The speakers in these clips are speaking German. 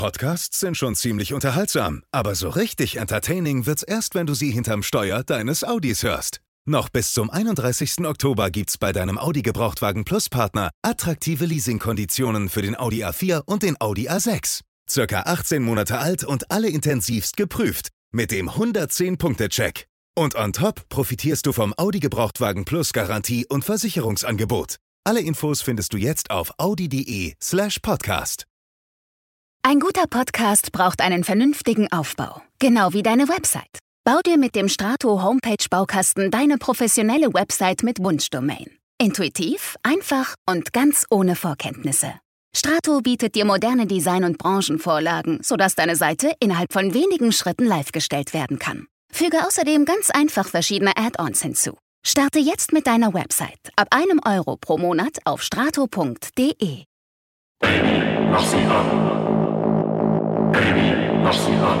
Podcasts sind schon ziemlich unterhaltsam, aber so richtig entertaining wird's erst, wenn du sie hinterm Steuer deines Audis hörst. Noch bis zum 31. Oktober gibt's bei deinem Audi Gebrauchtwagen Plus Partner attraktive Leasingkonditionen für den Audi A4 und den Audi A6. Circa 18 Monate alt und alle intensivst geprüft mit dem 110-Punkte-Check. Und on top profitierst du vom Audi Gebrauchtwagen Plus Garantie und Versicherungsangebot. Alle Infos findest du jetzt auf audi.de/podcast. Ein guter Podcast braucht einen vernünftigen Aufbau. Genau wie deine Website. Bau dir mit dem Strato Homepage Baukasten deine professionelle Website mit Wunschdomain. Intuitiv, einfach und ganz ohne Vorkenntnisse. Strato bietet dir moderne Design- und Branchenvorlagen, sodass deine Seite innerhalb von wenigen Schritten live gestellt werden kann. Füge außerdem ganz einfach verschiedene Add-ons hinzu. Starte jetzt mit deiner Website ab €1 pro Monat auf strato.de. Baby, mach sie an. Baby, mach sie an.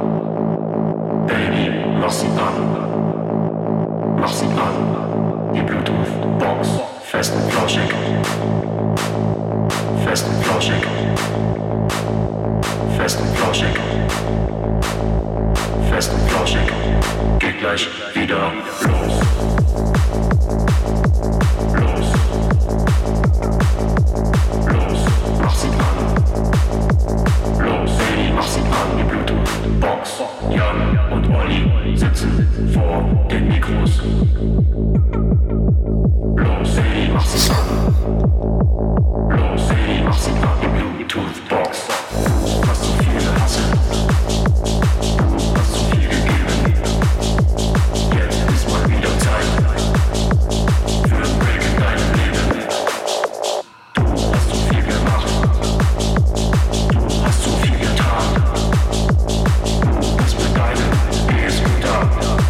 Baby, mach sie an. Mach sie an. Die Bluetooth-Box. Fest und flauschig. Fest und flauschig. Fest und flauschig. Fest und flauschig. Geht gleich wieder los. Los. Los. Mach sie an. Los, Baby, mach sie an, die Bluetooth-Box. Jan und Olli sitzen vor den Mikros. Los, Baby, mach sie an. Los, Baby, mach sie an, die Bluetooth-Box. Du hast zu viel gehasselt. Du hast zu viel gegeben. Jetzt ist mal wieder Zeit für ein Break in deinem Leben. Du hast zu viel gemacht. Hast zu viel getan. Du bist mit deinem E-Scooter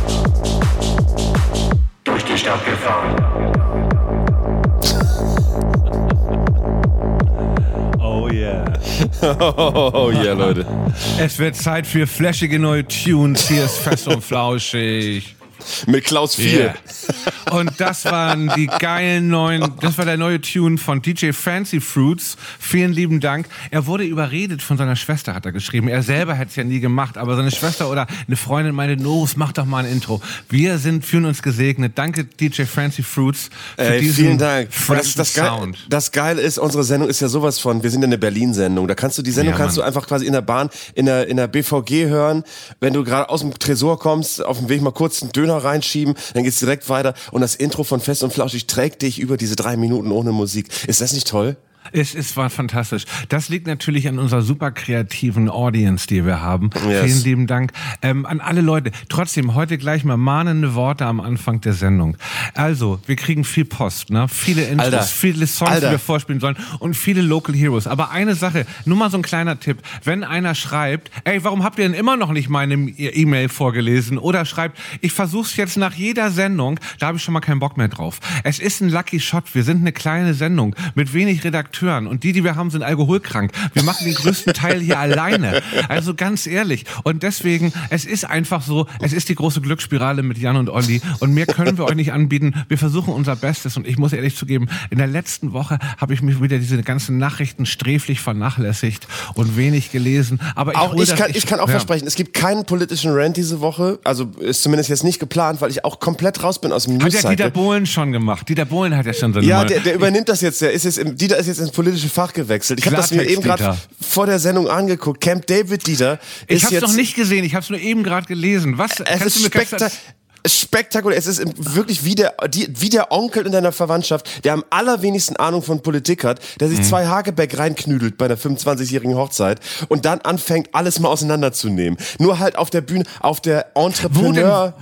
durch die Stadt gefahren. Oh yeah. Oh yeah, Leute. Es wird Zeit für flashige neue Tunes. Hier ist Fest und Flauschig. Mit Klaus 4. Yeah. Und das waren die geilen neuen, das war der neue Tune von DJ Fancy Fruits. Vielen lieben Dank. Er wurde überredet von seiner Schwester, hat er geschrieben. Er selber hätte es ja nie gemacht, aber seine Schwester oder eine Freundin meinte, Novus, mach doch mal ein Intro. Wir fühlen uns gesegnet. Danke DJ Fancy Fruits für diesen vielen Dank. das Sound. Das Geile ist, unsere Sendung ist ja sowas von, wir sind ja eine Berlin-Sendung. Da kannst du die Sendung kannst du einfach quasi in der Bahn, in der BVG hören. Wenn du gerade aus dem Tresor kommst, auf dem Weg mal kurz einen Döner reinschieben, dann geht's direkt weiter. Und das Intro von Fest und Flauschig trägt dich über diese 3 Minuten ohne Musik. Ist das nicht toll? Es war fantastisch. Das liegt natürlich an unserer super kreativen Audience, die wir haben. Yes. Vielen lieben Dank an alle Leute. Trotzdem, heute gleich mal mahnende Worte am Anfang der Sendung. Also, wir kriegen viel Post, ne? Viele Intros, Alter. viele Songs, die wir vorspielen sollen und viele Local Heroes. Aber eine Sache, nur mal so ein kleiner Tipp. Wenn einer schreibt, ey, warum habt ihr denn immer noch nicht meine E-Mail vorgelesen? Oder schreibt, ich versuch's jetzt nach jeder Sendung, da habe ich schon mal keinen Bock mehr drauf. Es ist ein Lucky Shot. Wir sind eine kleine Sendung mit wenig Redakteuren. Und die wir haben, sind alkoholkrank. Wir machen den größten Teil hier alleine. Also ganz ehrlich. Und deswegen, es ist einfach so, es ist die große Glücksspirale mit Jan und Olli. Und mehr können wir euch nicht anbieten. Wir versuchen unser Bestes. Und ich muss ehrlich zugeben, in der letzten Woche habe ich mich wieder diese ganzen Nachrichten sträflich vernachlässigt und wenig gelesen. Aber ich kann auch versprechen, es gibt keinen politischen Rant diese Woche. Also ist zumindest jetzt nicht geplant, weil ich auch komplett raus bin aus dem News-Cycle. Hat ja Dieter Bohlen schon gemacht. Dieter Bohlen hat ja schon so eine Ja, der übernimmt das jetzt. Dieter ist jetzt ins politische Fach gewechselt. Ich habe das mir eben gerade vor der Sendung angeguckt. Camp David Dieter ist Ich habe es noch nicht gesehen. Ich habe es nur eben gerade gelesen. Was? Es ist spektakulär. Es ist wirklich wie der Onkel in deiner Verwandtschaft, der am allerwenigsten Ahnung von Politik hat, der sich 2 Hagebeck reinknüdelt bei einer 25-jährigen Hochzeit und dann anfängt, alles mal auseinanderzunehmen. Nur halt auf der Bühne, auf der Entrepreneur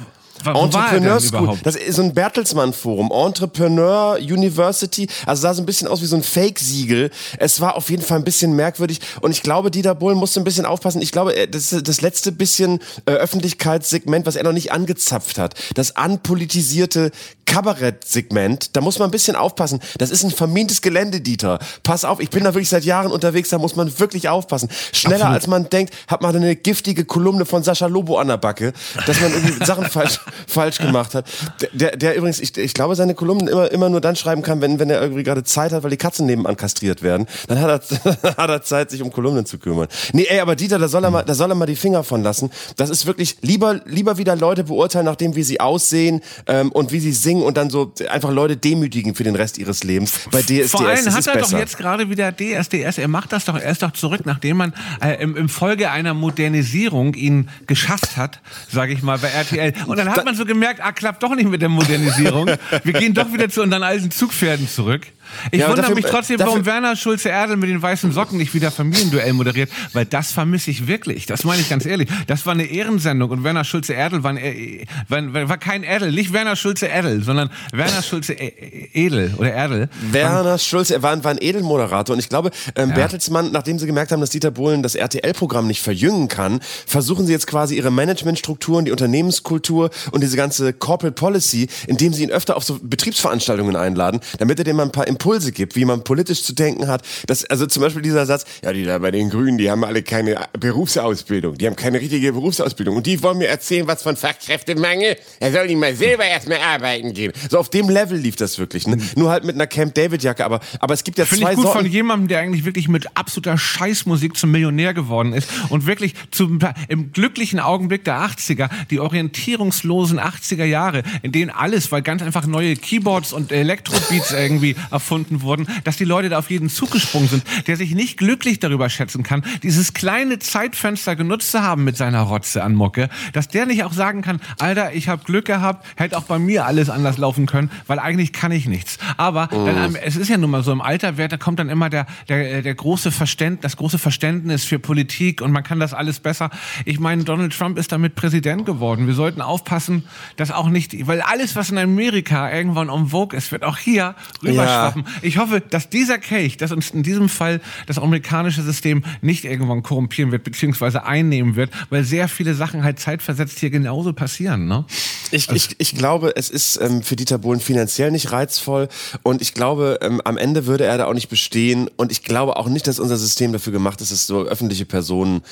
School, das ist so ein Bertelsmann-Forum, Entrepreneur University, also sah so ein bisschen aus wie so ein Fake-Siegel. Es war auf jeden Fall ein bisschen merkwürdig und ich glaube, Dieter Bohlen musste ein bisschen aufpassen. Ich glaube, das ist das letzte bisschen Öffentlichkeitssegment, was er noch nicht angezapft hat. Das anpolitisierte Kabarett-Segment, da muss man ein bisschen aufpassen. Das ist ein vermintes Gelände, Dieter. Pass auf, ich bin da wirklich seit Jahren unterwegs, da muss man wirklich aufpassen. Schneller Absolut. als man denkt, hat man eine giftige Kolumne von Sascha Lobo an der Backe, dass man irgendwie Sachen falsch... falsch gemacht hat. Der übrigens, ich glaube, seine Kolumnen immer nur dann schreiben kann, wenn er irgendwie gerade Zeit hat, weil die Katzen nebenan kastriert werden. Dann hat er Zeit, sich um Kolumnen zu kümmern. Nee, aber Dieter, da soll er mal die Finger von lassen. Das ist wirklich lieber wieder Leute beurteilen, nachdem wie sie aussehen und wie sie singen und dann so einfach Leute demütigen für den Rest ihres Lebens. Bei DSDS Vor allem das hat ist er besser. doch jetzt gerade wieder DSDS. Er macht das doch, er ist doch zurück, nachdem man im Folge einer Modernisierung ihn geschasst hat, sage ich mal, bei RTL. Und dann hat man so gemerkt, klappt doch nicht mit der Modernisierung. Wir gehen doch wieder zu unseren alten Zugpferden zurück. Ich wundere mich trotzdem, warum Werner Schulze-Erdel mit den weißen Socken nicht wieder Familienduell moderiert, weil das vermisse ich wirklich. Das meine ich ganz ehrlich. Das war eine Ehrensendung und Werner Schulze-Erdel war kein Erdel, nicht Werner Schulze-Erdel, sondern Werner Schulze-Edel oder Erdel. Werner Schulze war ein Edelmoderator und ich glaube, Bertelsmann, nachdem sie gemerkt haben, dass Dieter Bohlen das RTL-Programm nicht verjüngen kann, versuchen sie jetzt quasi ihre Managementstrukturen, die Unternehmenskultur und diese ganze Corporate Policy, indem sie ihn öfter auf so Betriebsveranstaltungen einladen, damit er dem mal ein paar Impulse gibt, wie man politisch zu denken hat. Also zum Beispiel dieser Satz, ja, die da bei den Grünen, die haben alle keine Berufsausbildung, die haben keine richtige Berufsausbildung und die wollen mir erzählen, was von Fachkräftemangel, er soll die mal selber erstmal arbeiten gehen. So auf dem Level lief das wirklich, ne? Nur halt mit einer Camp David Jacke, aber es gibt ja Finde zwei ich gut Sorten. von jemandem, der eigentlich wirklich mit absoluter Scheißmusik zum Millionär geworden ist und wirklich im glücklichen Augenblick der 80er, die orientierungslosen 80er Jahre, in denen alles, weil ganz einfach neue Keyboards und Elektrobeats irgendwie erfunden wurden, dass die Leute da auf jeden Zug gesprungen sind, der sich nicht glücklich darüber schätzen kann, dieses kleine Zeitfenster genutzt zu haben mit seiner Rotze an Mucke, dass der nicht auch sagen kann, Alter, ich habe Glück gehabt, hätte auch bei mir alles anders laufen können, weil eigentlich kann ich nichts. Aber es ist ja nun mal so, im Alter da kommt dann immer das große Verständnis für Politik und man kann das alles besser. Ich meine, Donald Trump ist damit Präsident geworden. Wir sollten aufpassen, dass auch nicht, weil alles, was in Amerika irgendwann en vogue ist, wird auch hier rüberschwappen. Ja. Ich hoffe, dass dieser Kelch, dass uns in diesem Fall das amerikanische System nicht irgendwann korrumpieren wird, beziehungsweise einnehmen wird, weil sehr viele Sachen halt zeitversetzt hier genauso passieren. Ne? Ich glaube, es ist für Dieter Bohlen finanziell nicht reizvoll und ich glaube, am Ende würde er da auch nicht bestehen und ich glaube auch nicht, dass unser System dafür gemacht ist, dass so öffentliche Personen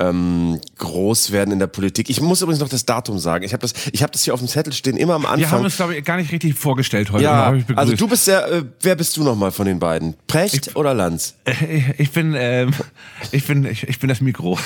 groß werden in der Politik. Ich muss übrigens noch das Datum sagen. Ich habe das hier auf dem Zettel stehen, immer am Anfang. Wir haben uns, glaube ich, gar nicht richtig vorgestellt heute. Ja, also du bist ja, wer bist du nochmal von den beiden? Precht oder Lanz? Ich bin das Mikro,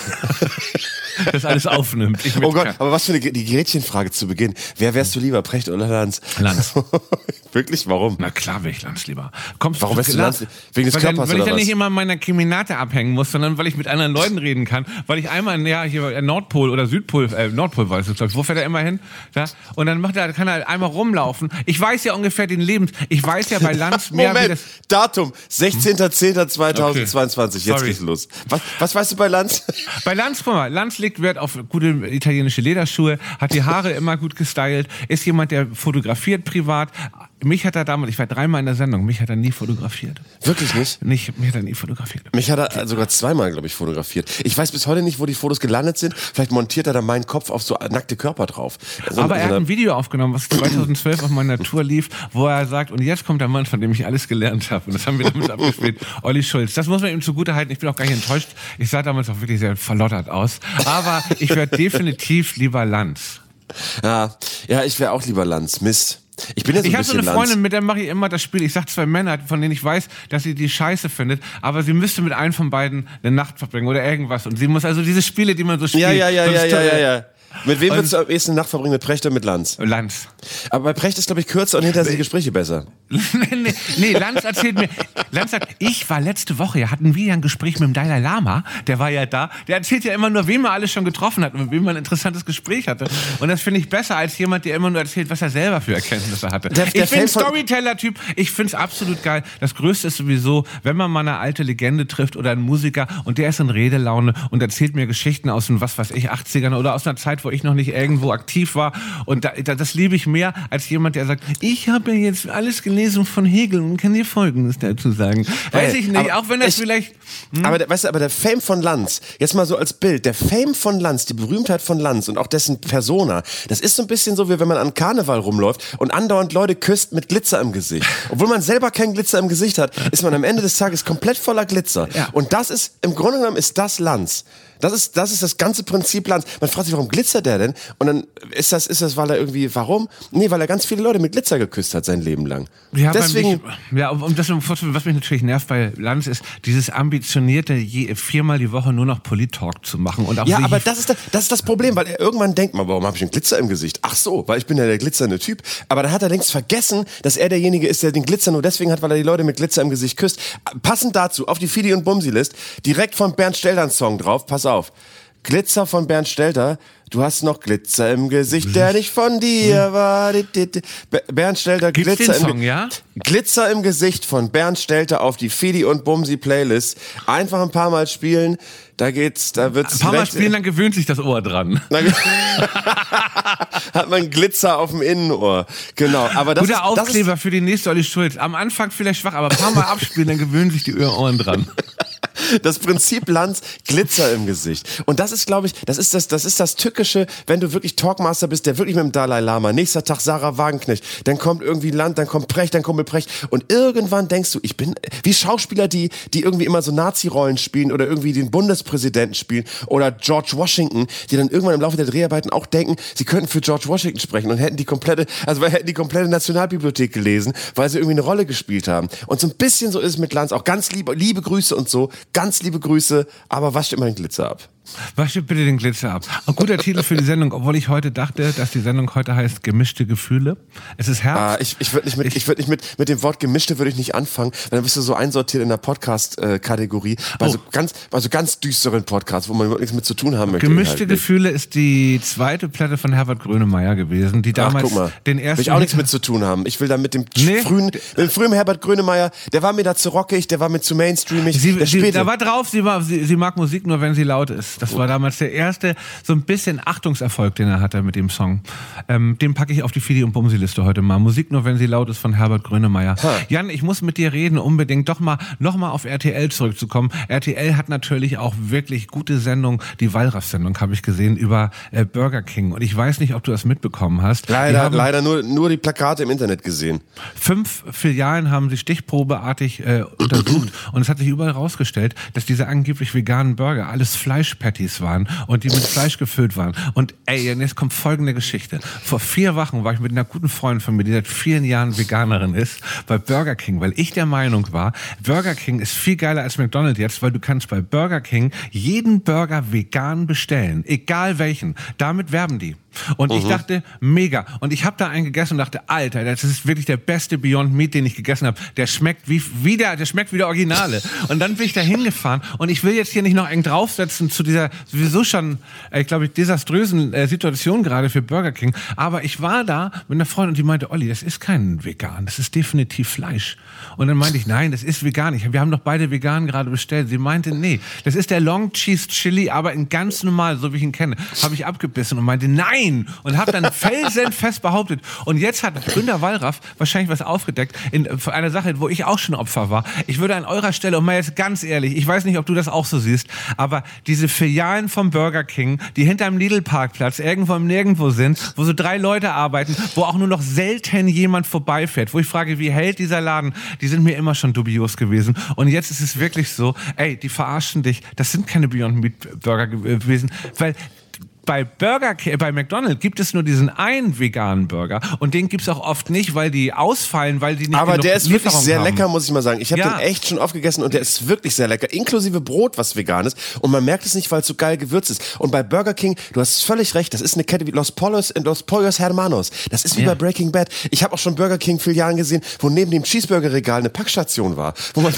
das alles aufnimmt. Oh Gott, aber was für die Gretchenfrage zu Beginn. Wer wärst du lieber, Precht oder Lanz? Lanz. Wirklich? Warum? Na klar wäre ich Lanz lieber. Warum wärst du Lanz? Wegen des Körpers weil oder ich ja was? nicht immer an meiner Keminate abhängen muss, sondern weil ich mit anderen Leuten reden kann. Weil ich einmal, hier Nordpol oder Südpol, Nordpol war es, glaube ich. Wo fährt er immer hin? Ja? Und dann kann er einmal rumlaufen. Ich weiß ja ungefähr ich weiß ja bei Lanz mehr Moment, wie das... Datum, 16.10.2022. Okay. Jetzt geht's los. Was weißt du bei Lanz? Bei Lanz, guck mal, Lanz legt Wert auf gute italienische Lederschuhe, hat die Haare immer gut gestylt, ist jemand, der fotografiert privat. Mich hat er damals, ich war 3-mal in der Sendung, mich hat er nie fotografiert. Wirklich nicht? Mich hat er nie fotografiert. Mich hat er sogar 2-mal, glaube ich, fotografiert. Ich weiß bis heute nicht, wo die Fotos gelandet sind. Vielleicht montiert er da meinen Kopf auf so nackte Körper drauf. Aber er hat ein Video aufgenommen, was 2012 auf meiner Tour lief, wo er sagt, und jetzt kommt der Mann, von dem ich alles gelernt habe. Und das haben wir damals abgespielt. Olli Schulz. Das muss man ihm zugutehalten. Ich bin auch gar nicht enttäuscht. Ich sah damals auch wirklich sehr verlottert aus. Aber ich wäre definitiv lieber Lanz. Ja, ich wäre auch lieber Lanz. Mist. Ich bin ja so ein habe so eine bisschen Freundin, mit der mache ich immer das Spiel. Ich sag 2 Männer, von denen ich weiß, dass sie die scheiße findet, aber sie müsste mit einem von beiden eine Nacht verbringen oder irgendwas. Und sie muss also diese Spiele, die man so spielt. Ja. Mit wem würdest du am ehesten Nacht verbringen? Mit Precht oder mit Lanz? Lanz. Aber bei Precht ist, glaube ich, kürzer und hinterher sind die Gespräche besser. nee, Lanz erzählt mir, Lanz sagt, ich war letzte Woche, hatten wir ja ein Gespräch mit dem Dalai Lama, der war ja da, der erzählt ja immer nur, wen man alles schon getroffen hat und mit wem man ein interessantes Gespräch hatte. Und das finde ich besser als jemand, der immer nur erzählt, was er selber für Erkenntnisse hatte. Ich bin ein Storyteller-Typ, ich finde es absolut geil. Das Größte ist sowieso, wenn man mal eine alte Legende trifft oder einen Musiker und der ist in Redelaune und erzählt mir Geschichten aus den, 80ern oder aus einer Zeit, wo ich noch nicht irgendwo aktiv war. Und das liebe ich mehr als jemand, der sagt, ich habe ja jetzt alles gelesen von Hegel und kann dir Folgendes dazu sagen. Weiß ich nicht, auch wenn das vielleicht... Aber der Fame von Lanz, jetzt mal so als Bild, der Fame von Lanz, die Berühmtheit von Lanz und auch dessen Persona, das ist so ein bisschen so, wie wenn man an Karneval rumläuft und andauernd Leute küsst mit Glitzer im Gesicht. Obwohl man selber keinen Glitzer im Gesicht hat, ist man am Ende des Tages komplett voller Glitzer. Ja. Und das ist, im Grunde genommen ist das Lanz. Das ist das ganze Prinzip Lanz. Man fragt sich, warum glitzert der denn? Und dann ist das, weil er irgendwie, warum? Nee, weil er ganz viele Leute mit Glitzer geküsst hat sein Leben lang. Ja, deswegen. Was mich natürlich nervt bei Lanz ist, dieses ambitionierte, 4-mal die Woche nur noch Polit-Talk zu machen. Und auch ja, aber das ist das Problem, weil er irgendwann denkt, warum habe ich einen Glitzer im Gesicht? Ach so, weil ich bin ja der glitzernde Typ. Aber dann hat er längst vergessen, dass er derjenige ist, der den Glitzer nur deswegen hat, weil er die Leute mit Glitzer im Gesicht küsst. Passend dazu, auf die Fidi und Bumsi-List, direkt von Bernd Stelter ein Song drauf, pass auf. Glitzer von Bernd Stelter, du hast noch Glitzer im Gesicht, der nicht von dir war. Bernd Stelter, Glitzer im Gesicht von Bernd Stelter auf die Fidi und Bumsi Playlist. Einfach ein paar Mal spielen, da wird's ein paar Mal spielen, dann gewöhnt sich das Ohr dran. Hat man Glitzer auf dem Innenohr. Genau, aber das guter Aufkleber für die nächste Olli Schulz. Am Anfang vielleicht schwach, aber ein paar Mal abspielen, dann gewöhnen sich die Ohren dran. Das Prinzip Lanz, Glitzer im Gesicht. Und das ist, glaube ich, das ist das Tückische, wenn du wirklich Talkmaster bist, der wirklich mit dem Dalai Lama, nächster Tag Sarah Wagenknecht, dann kommt irgendwie Land, dann kommt Precht, dann kommt Precht. Und irgendwann denkst du, ich bin wie Schauspieler, die irgendwie immer so Nazi-Rollen spielen oder irgendwie den Bundespräsidenten spielen oder George Washington, die dann irgendwann im Laufe der Dreharbeiten auch denken, sie könnten für George Washington sprechen und hätten die komplette Nationalbibliothek gelesen, weil sie irgendwie eine Rolle gespielt haben. Und so ein bisschen so ist es mit Lanz, auch ganz liebe Grüße und so, ganz liebe Grüße, aber wascht immer den Glitzer ab. Wasch dir bitte den Glitzer ab. Ein guter Titel für die Sendung, obwohl ich heute dachte, dass die Sendung heute heißt Gemischte Gefühle. Es ist Herbst. Ich würde nicht mit dem Wort Gemischte würde ich nicht anfangen, weil dann bist du so einsortiert in der Podcast-Kategorie, bei so ganz düsteren Podcasts, wo man überhaupt nichts mit zu tun haben möchte. Gemischte Gefühle ist die zweite Platte von Herbert Grönemeyer gewesen, die damals den ersten... Will ich auch nichts mit zu tun haben. Ich will da mit dem frühen Herbert Grönemeyer, der war mir da zu rockig, der war mir zu mainstreamig. Da war drauf, sie mag Musik nur, wenn sie laut ist. Das war damals der erste, so ein bisschen Achtungserfolg, den er hatte mit dem Song. Den packe ich auf die Fidi- und Bumsi-Liste heute mal. Musik nur, wenn sie laut ist, von Herbert Grönemeyer. Jan, ich muss mit dir reden, unbedingt noch mal auf RTL zurückzukommen. RTL hat natürlich auch wirklich gute Sendungen. Die Wallraff-Sendung habe ich gesehen über Burger King. Und ich weiß nicht, ob du das mitbekommen hast. Leider nur die Plakate im Internet gesehen. 5 Filialen haben sie stichprobeartig untersucht. Und es hat sich überall rausgestellt, dass diese angeblich veganen Burger alles Fleischpatties waren und die mit Fleisch gefüllt waren. Und jetzt kommt folgende Geschichte. Vor 4 Wochen war ich mit einer guten Freundin von mir, die seit vielen Jahren Veganerin ist, bei Burger King, weil ich der Meinung war, Burger King ist viel geiler als McDonald's jetzt, weil du kannst bei Burger King jeden Burger vegan bestellen, egal welchen. Damit werben die. Und ich dachte, mega. Und ich habe da einen gegessen und dachte, Alter, das ist wirklich der beste Beyond Meat, den ich gegessen habe. Der schmeckt wie der Originale. Und dann bin ich da hingefahren und ich will jetzt hier nicht noch eng draufsetzen zu dieser sowieso schon, glaube ich, desaströsen Situation gerade für Burger King. Aber ich war da mit einer Freundin und die meinte, Olli, das ist kein Vegan, das ist definitiv Fleisch. Und dann meinte ich, nein, das ist vegan. Wir haben doch beide vegan gerade bestellt. Sie meinte, nee, das ist der Long Cheese Chili, aber in ganz normal, so wie ich ihn kenne. Habe ich abgebissen und meinte, nein! Und habe dann felsenfest behauptet. Und jetzt hat Günter Wallraff wahrscheinlich was aufgedeckt in einer Sache, wo ich auch schon Opfer war. Ich würde an eurer Stelle, und mal jetzt ganz ehrlich, ich weiß nicht, ob du das auch so siehst, aber diese Filialen vom Burger King, die hinterm Lidl-Parkplatz irgendwo im Nirgendwo sind, wo so 3 Leute arbeiten, wo auch nur noch selten jemand vorbeifährt, wo ich frage, wie hält dieser Laden? Die sind mir immer schon dubios gewesen. Und jetzt ist es wirklich so, die verarschen dich. Das sind keine Beyond Meat Burger gewesen, weil bei McDonald's gibt es nur diesen einen veganen Burger und den gibt's auch oft nicht, weil die ausfallen, weil die nicht aber der ist wirklich sehr haben. lecker, muss ich mal sagen. Ich habe den echt schon oft gegessen und der ist wirklich sehr lecker, inklusive Brot, was vegan ist und man merkt es nicht, weil es so geil gewürzt ist. Und bei Burger King, du hast völlig recht, das ist eine Kette wie Los Pollos Hermanos. Das ist wie bei Breaking Bad. Ich habe auch schon Burger King Filialen gesehen, wo neben dem Cheeseburger-Regal eine Packstation war, wo man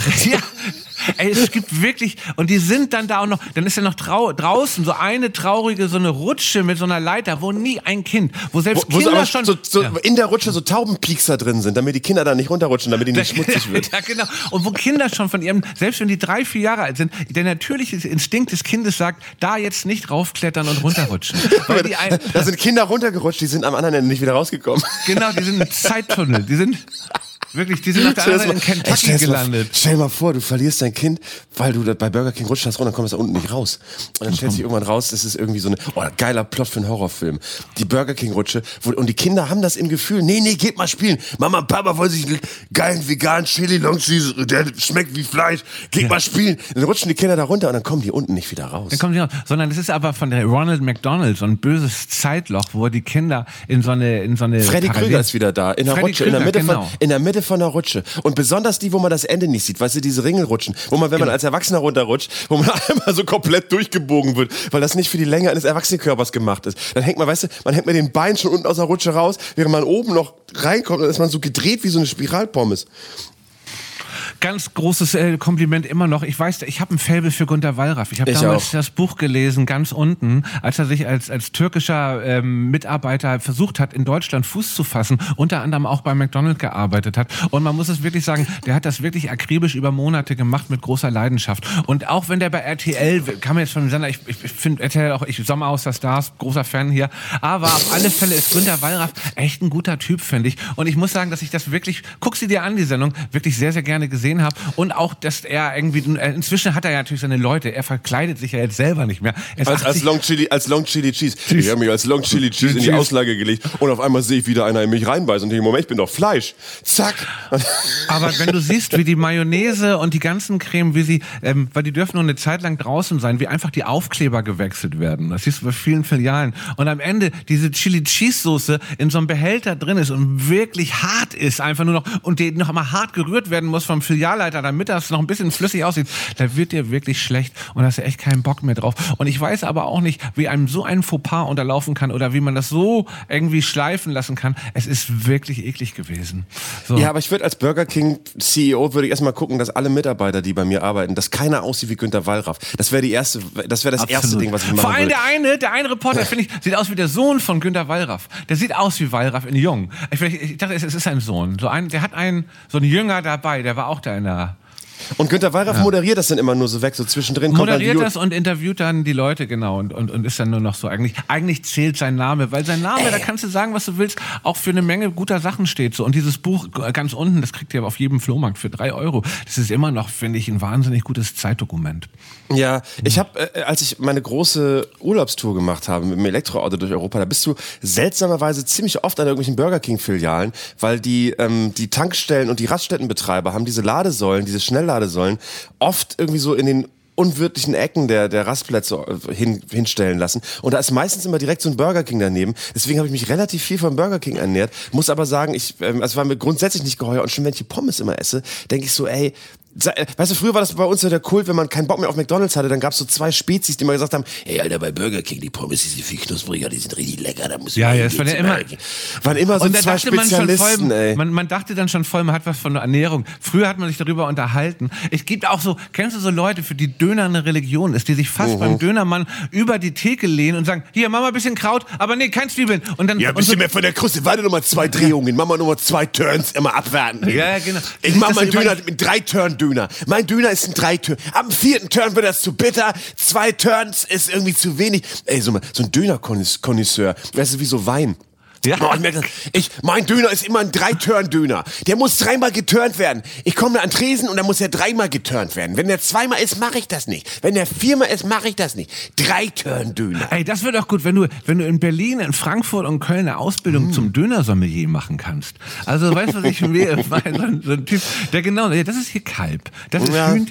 es gibt wirklich, und die sind dann da auch noch, dann ist ja noch draußen so eine traurige, so eine Rutsche mit so einer Leiter, wo nie ein Kind, wo selbst Kinder schon... in der Rutsche so Taubenpiekser drin sind, damit die Kinder da nicht runterrutschen, damit die nicht schmutzig wird. Ja, genau. Und wo Kinder schon von ihrem, selbst wenn die 3, 4 Jahre alt sind, der natürliche Instinkt des Kindes sagt, da jetzt nicht raufklettern und runterrutschen. Da sind Kinder runtergerutscht, die sind am anderen Ende nicht wieder rausgekommen. Genau, die sind im Zeittunnel, die sind... Wirklich, die sind nach der anderen in Kentucky gelandet. Stell dir mal vor, du verlierst dein Kind, weil du bei Burger King rutscht hast runter, dann kommst du da unten nicht raus. Und dann stellt sich irgendwann raus, das ist irgendwie so ein geiler Plot für einen Horrorfilm. Die Burger King Rutsche, und die Kinder haben das im Gefühl, nee, geht mal spielen. Mama und Papa wollen sich einen geilen veganen Chili Long Cheese, der schmeckt wie Fleisch, geht mal spielen. Dann rutschen die Kinder da runter und dann kommen die unten nicht wieder raus. Dann kommen die raus. Sondern es ist aber von der Ronald McDonald so ein böses Zeitloch, wo die Kinder in so eine Freddy Krüger ist wieder da, in der Rutsche, in der Mitte von der Rutsche. Und besonders die, wo man das Ende nicht sieht, weißt du, diese Ringelrutschen, wo man, wenn man als Erwachsener runterrutscht, wo man einmal so komplett durchgebogen wird, weil das nicht für die Länge eines Erwachsenenkörpers gemacht ist. Dann hängt man, weißt du, man hängt mit den Beinen schon unten aus der Rutsche raus, während man oben noch reinkommt, dann ist man so gedreht wie so eine Spiralpommes. Ganz großes Kompliment immer noch. Ich weiß, ich habe ein Faible für Günter Wallraff. Ich habe damals das Buch gelesen, ganz unten, als er sich als türkischer Mitarbeiter versucht hat, in Deutschland Fuß zu fassen, unter anderem auch bei McDonald's gearbeitet hat. Und man muss es wirklich sagen, der hat das wirklich akribisch über Monate gemacht mit großer Leidenschaft. Und auch wenn der bei RTL, kann man jetzt von dem Sender, ich finde RTL auch, Sommerhaus der Stars, großer Fan hier, aber auf alle Fälle ist Günter Wallraff echt ein guter Typ, finde ich. Und ich muss sagen, dass ich das wirklich, guck sie dir an, die Sendung, wirklich sehr, sehr gerne gesehen habe. Und auch, dass er irgendwie, inzwischen hat er ja natürlich seine Leute, er verkleidet sich ja jetzt selber nicht mehr. Als Long Chili Cheese. Ich habe mich als Long Chili Cheese in die Auslage gelegt und auf einmal sehe ich wieder einer in mich reinbeißen und denke, Moment, ich bin doch Fleisch. Zack. Aber wenn du siehst, wie die Mayonnaise und die ganzen Creme, wie sie, weil die dürfen nur eine Zeit lang draußen sein, wie einfach die Aufkleber gewechselt werden. Das siehst du bei vielen Filialen. Und am Ende diese Chili Cheese Soße in so einem Behälter drin ist und wirklich hart ist, einfach nur noch, und die noch mal hart gerührt werden muss vom Filialleiter, damit das noch ein bisschen flüssig aussieht, da wird dir wirklich schlecht und da hast du echt keinen Bock mehr drauf. Und ich weiß aber auch nicht, wie einem so ein Fauxpas unterlaufen kann oder wie man das so irgendwie schleifen lassen kann. Es ist wirklich eklig gewesen. So. Ja, aber ich würde als Burger King CEO würde ich erstmal gucken, dass alle Mitarbeiter, die bei mir arbeiten, dass keiner aussieht wie Günter Wallraff. Das wäre das erste Ding, was ich machen würde. Vor allem der eine Reporter, finde ich, sieht aus wie der Sohn von Günter Wallraff. Der sieht aus wie Wallraff in Jung. Ich dachte, es ist ein Sohn. Der hat so einen Jünger dabei, der war auch da in der... Und Günter Wallraff moderiert das dann immer nur so weg, so zwischendrin. Moderiert das und interviewt dann die Leute, genau, und ist dann nur noch so, eigentlich zählt sein Name, weil sein Name, da kannst du sagen, was du willst, auch für eine Menge guter Sachen steht so. Und dieses Buch ganz unten, das kriegt ihr auf jedem Flohmarkt für 3 €. Das ist immer noch, finde ich, ein wahnsinnig gutes Zeitdokument. Ja, ich habe, als ich meine große Urlaubstour gemacht habe mit dem Elektroauto durch Europa, da bist du seltsamerweise ziemlich oft an irgendwelchen Burger King-Filialen, weil die Tankstellen und die Raststättenbetreiber haben diese Ladesäulen, diese Schnellladesäulen, oft irgendwie so in den unwirtlichen Ecken der Rastplätze hinstellen lassen. Und da ist meistens immer direkt so ein Burger King daneben. Deswegen habe ich mich relativ viel vom Burger King ernährt. Muss aber sagen, es war mir grundsätzlich nicht geheuer. Und schon wenn ich die Pommes immer esse, denke ich so, ey, weißt du, früher war das bei uns ja der Kult, wenn man keinen Bock mehr auf McDonald's hatte, dann gab's so 2 Spezies, die mal gesagt haben, ey, Alter, bei Burger King, die Pommes, die sind viel knuspriger, die sind richtig lecker, da muss ich es waren immer so 2 Spezialisten, ey. Man dachte dann schon voll, man hat was von der Ernährung. Früher hat man sich darüber unterhalten. Es gibt auch so, kennst du so Leute, für die Döner eine Religion ist, die sich fast beim Dönermann über die Theke lehnen und sagen, hier, mach mal ein bisschen Kraut, aber nee, kein Zwiebeln. Und dann, ja, ein bisschen mehr von der Kruste, warte nochmal 2 Drehungen, mach mal nochmal 2 Turns, immer abwarten. Ja, genau. Ich mach meinen Döner mit 3-Turn-Döner. Mein Döner ist ein 3-Turn. Am 4. Turn wird das zu bitter. 2 Turns ist irgendwie zu wenig. Ey, so ein Döner-Konnoisseur. Weißt du, wie so Wein. Ja. Oh, mein Döner ist immer ein 3-Turn-Döner. Der muss 3-mal geturnt werden. Ich komme an den Tresen und dann muss er 3-mal geturnt werden. Wenn der 2-mal ist, mache ich das nicht. Wenn der 4-mal ist, mache ich das nicht. 3-Turn-Döner. Ey, das wird doch gut, wenn du in Berlin, in Frankfurt und Köln eine Ausbildung zum Dönersommelier machen kannst. Also, weißt du, was ich meine? So ein Typ, der genau, das ist hier Kalb. Das ist Hühn.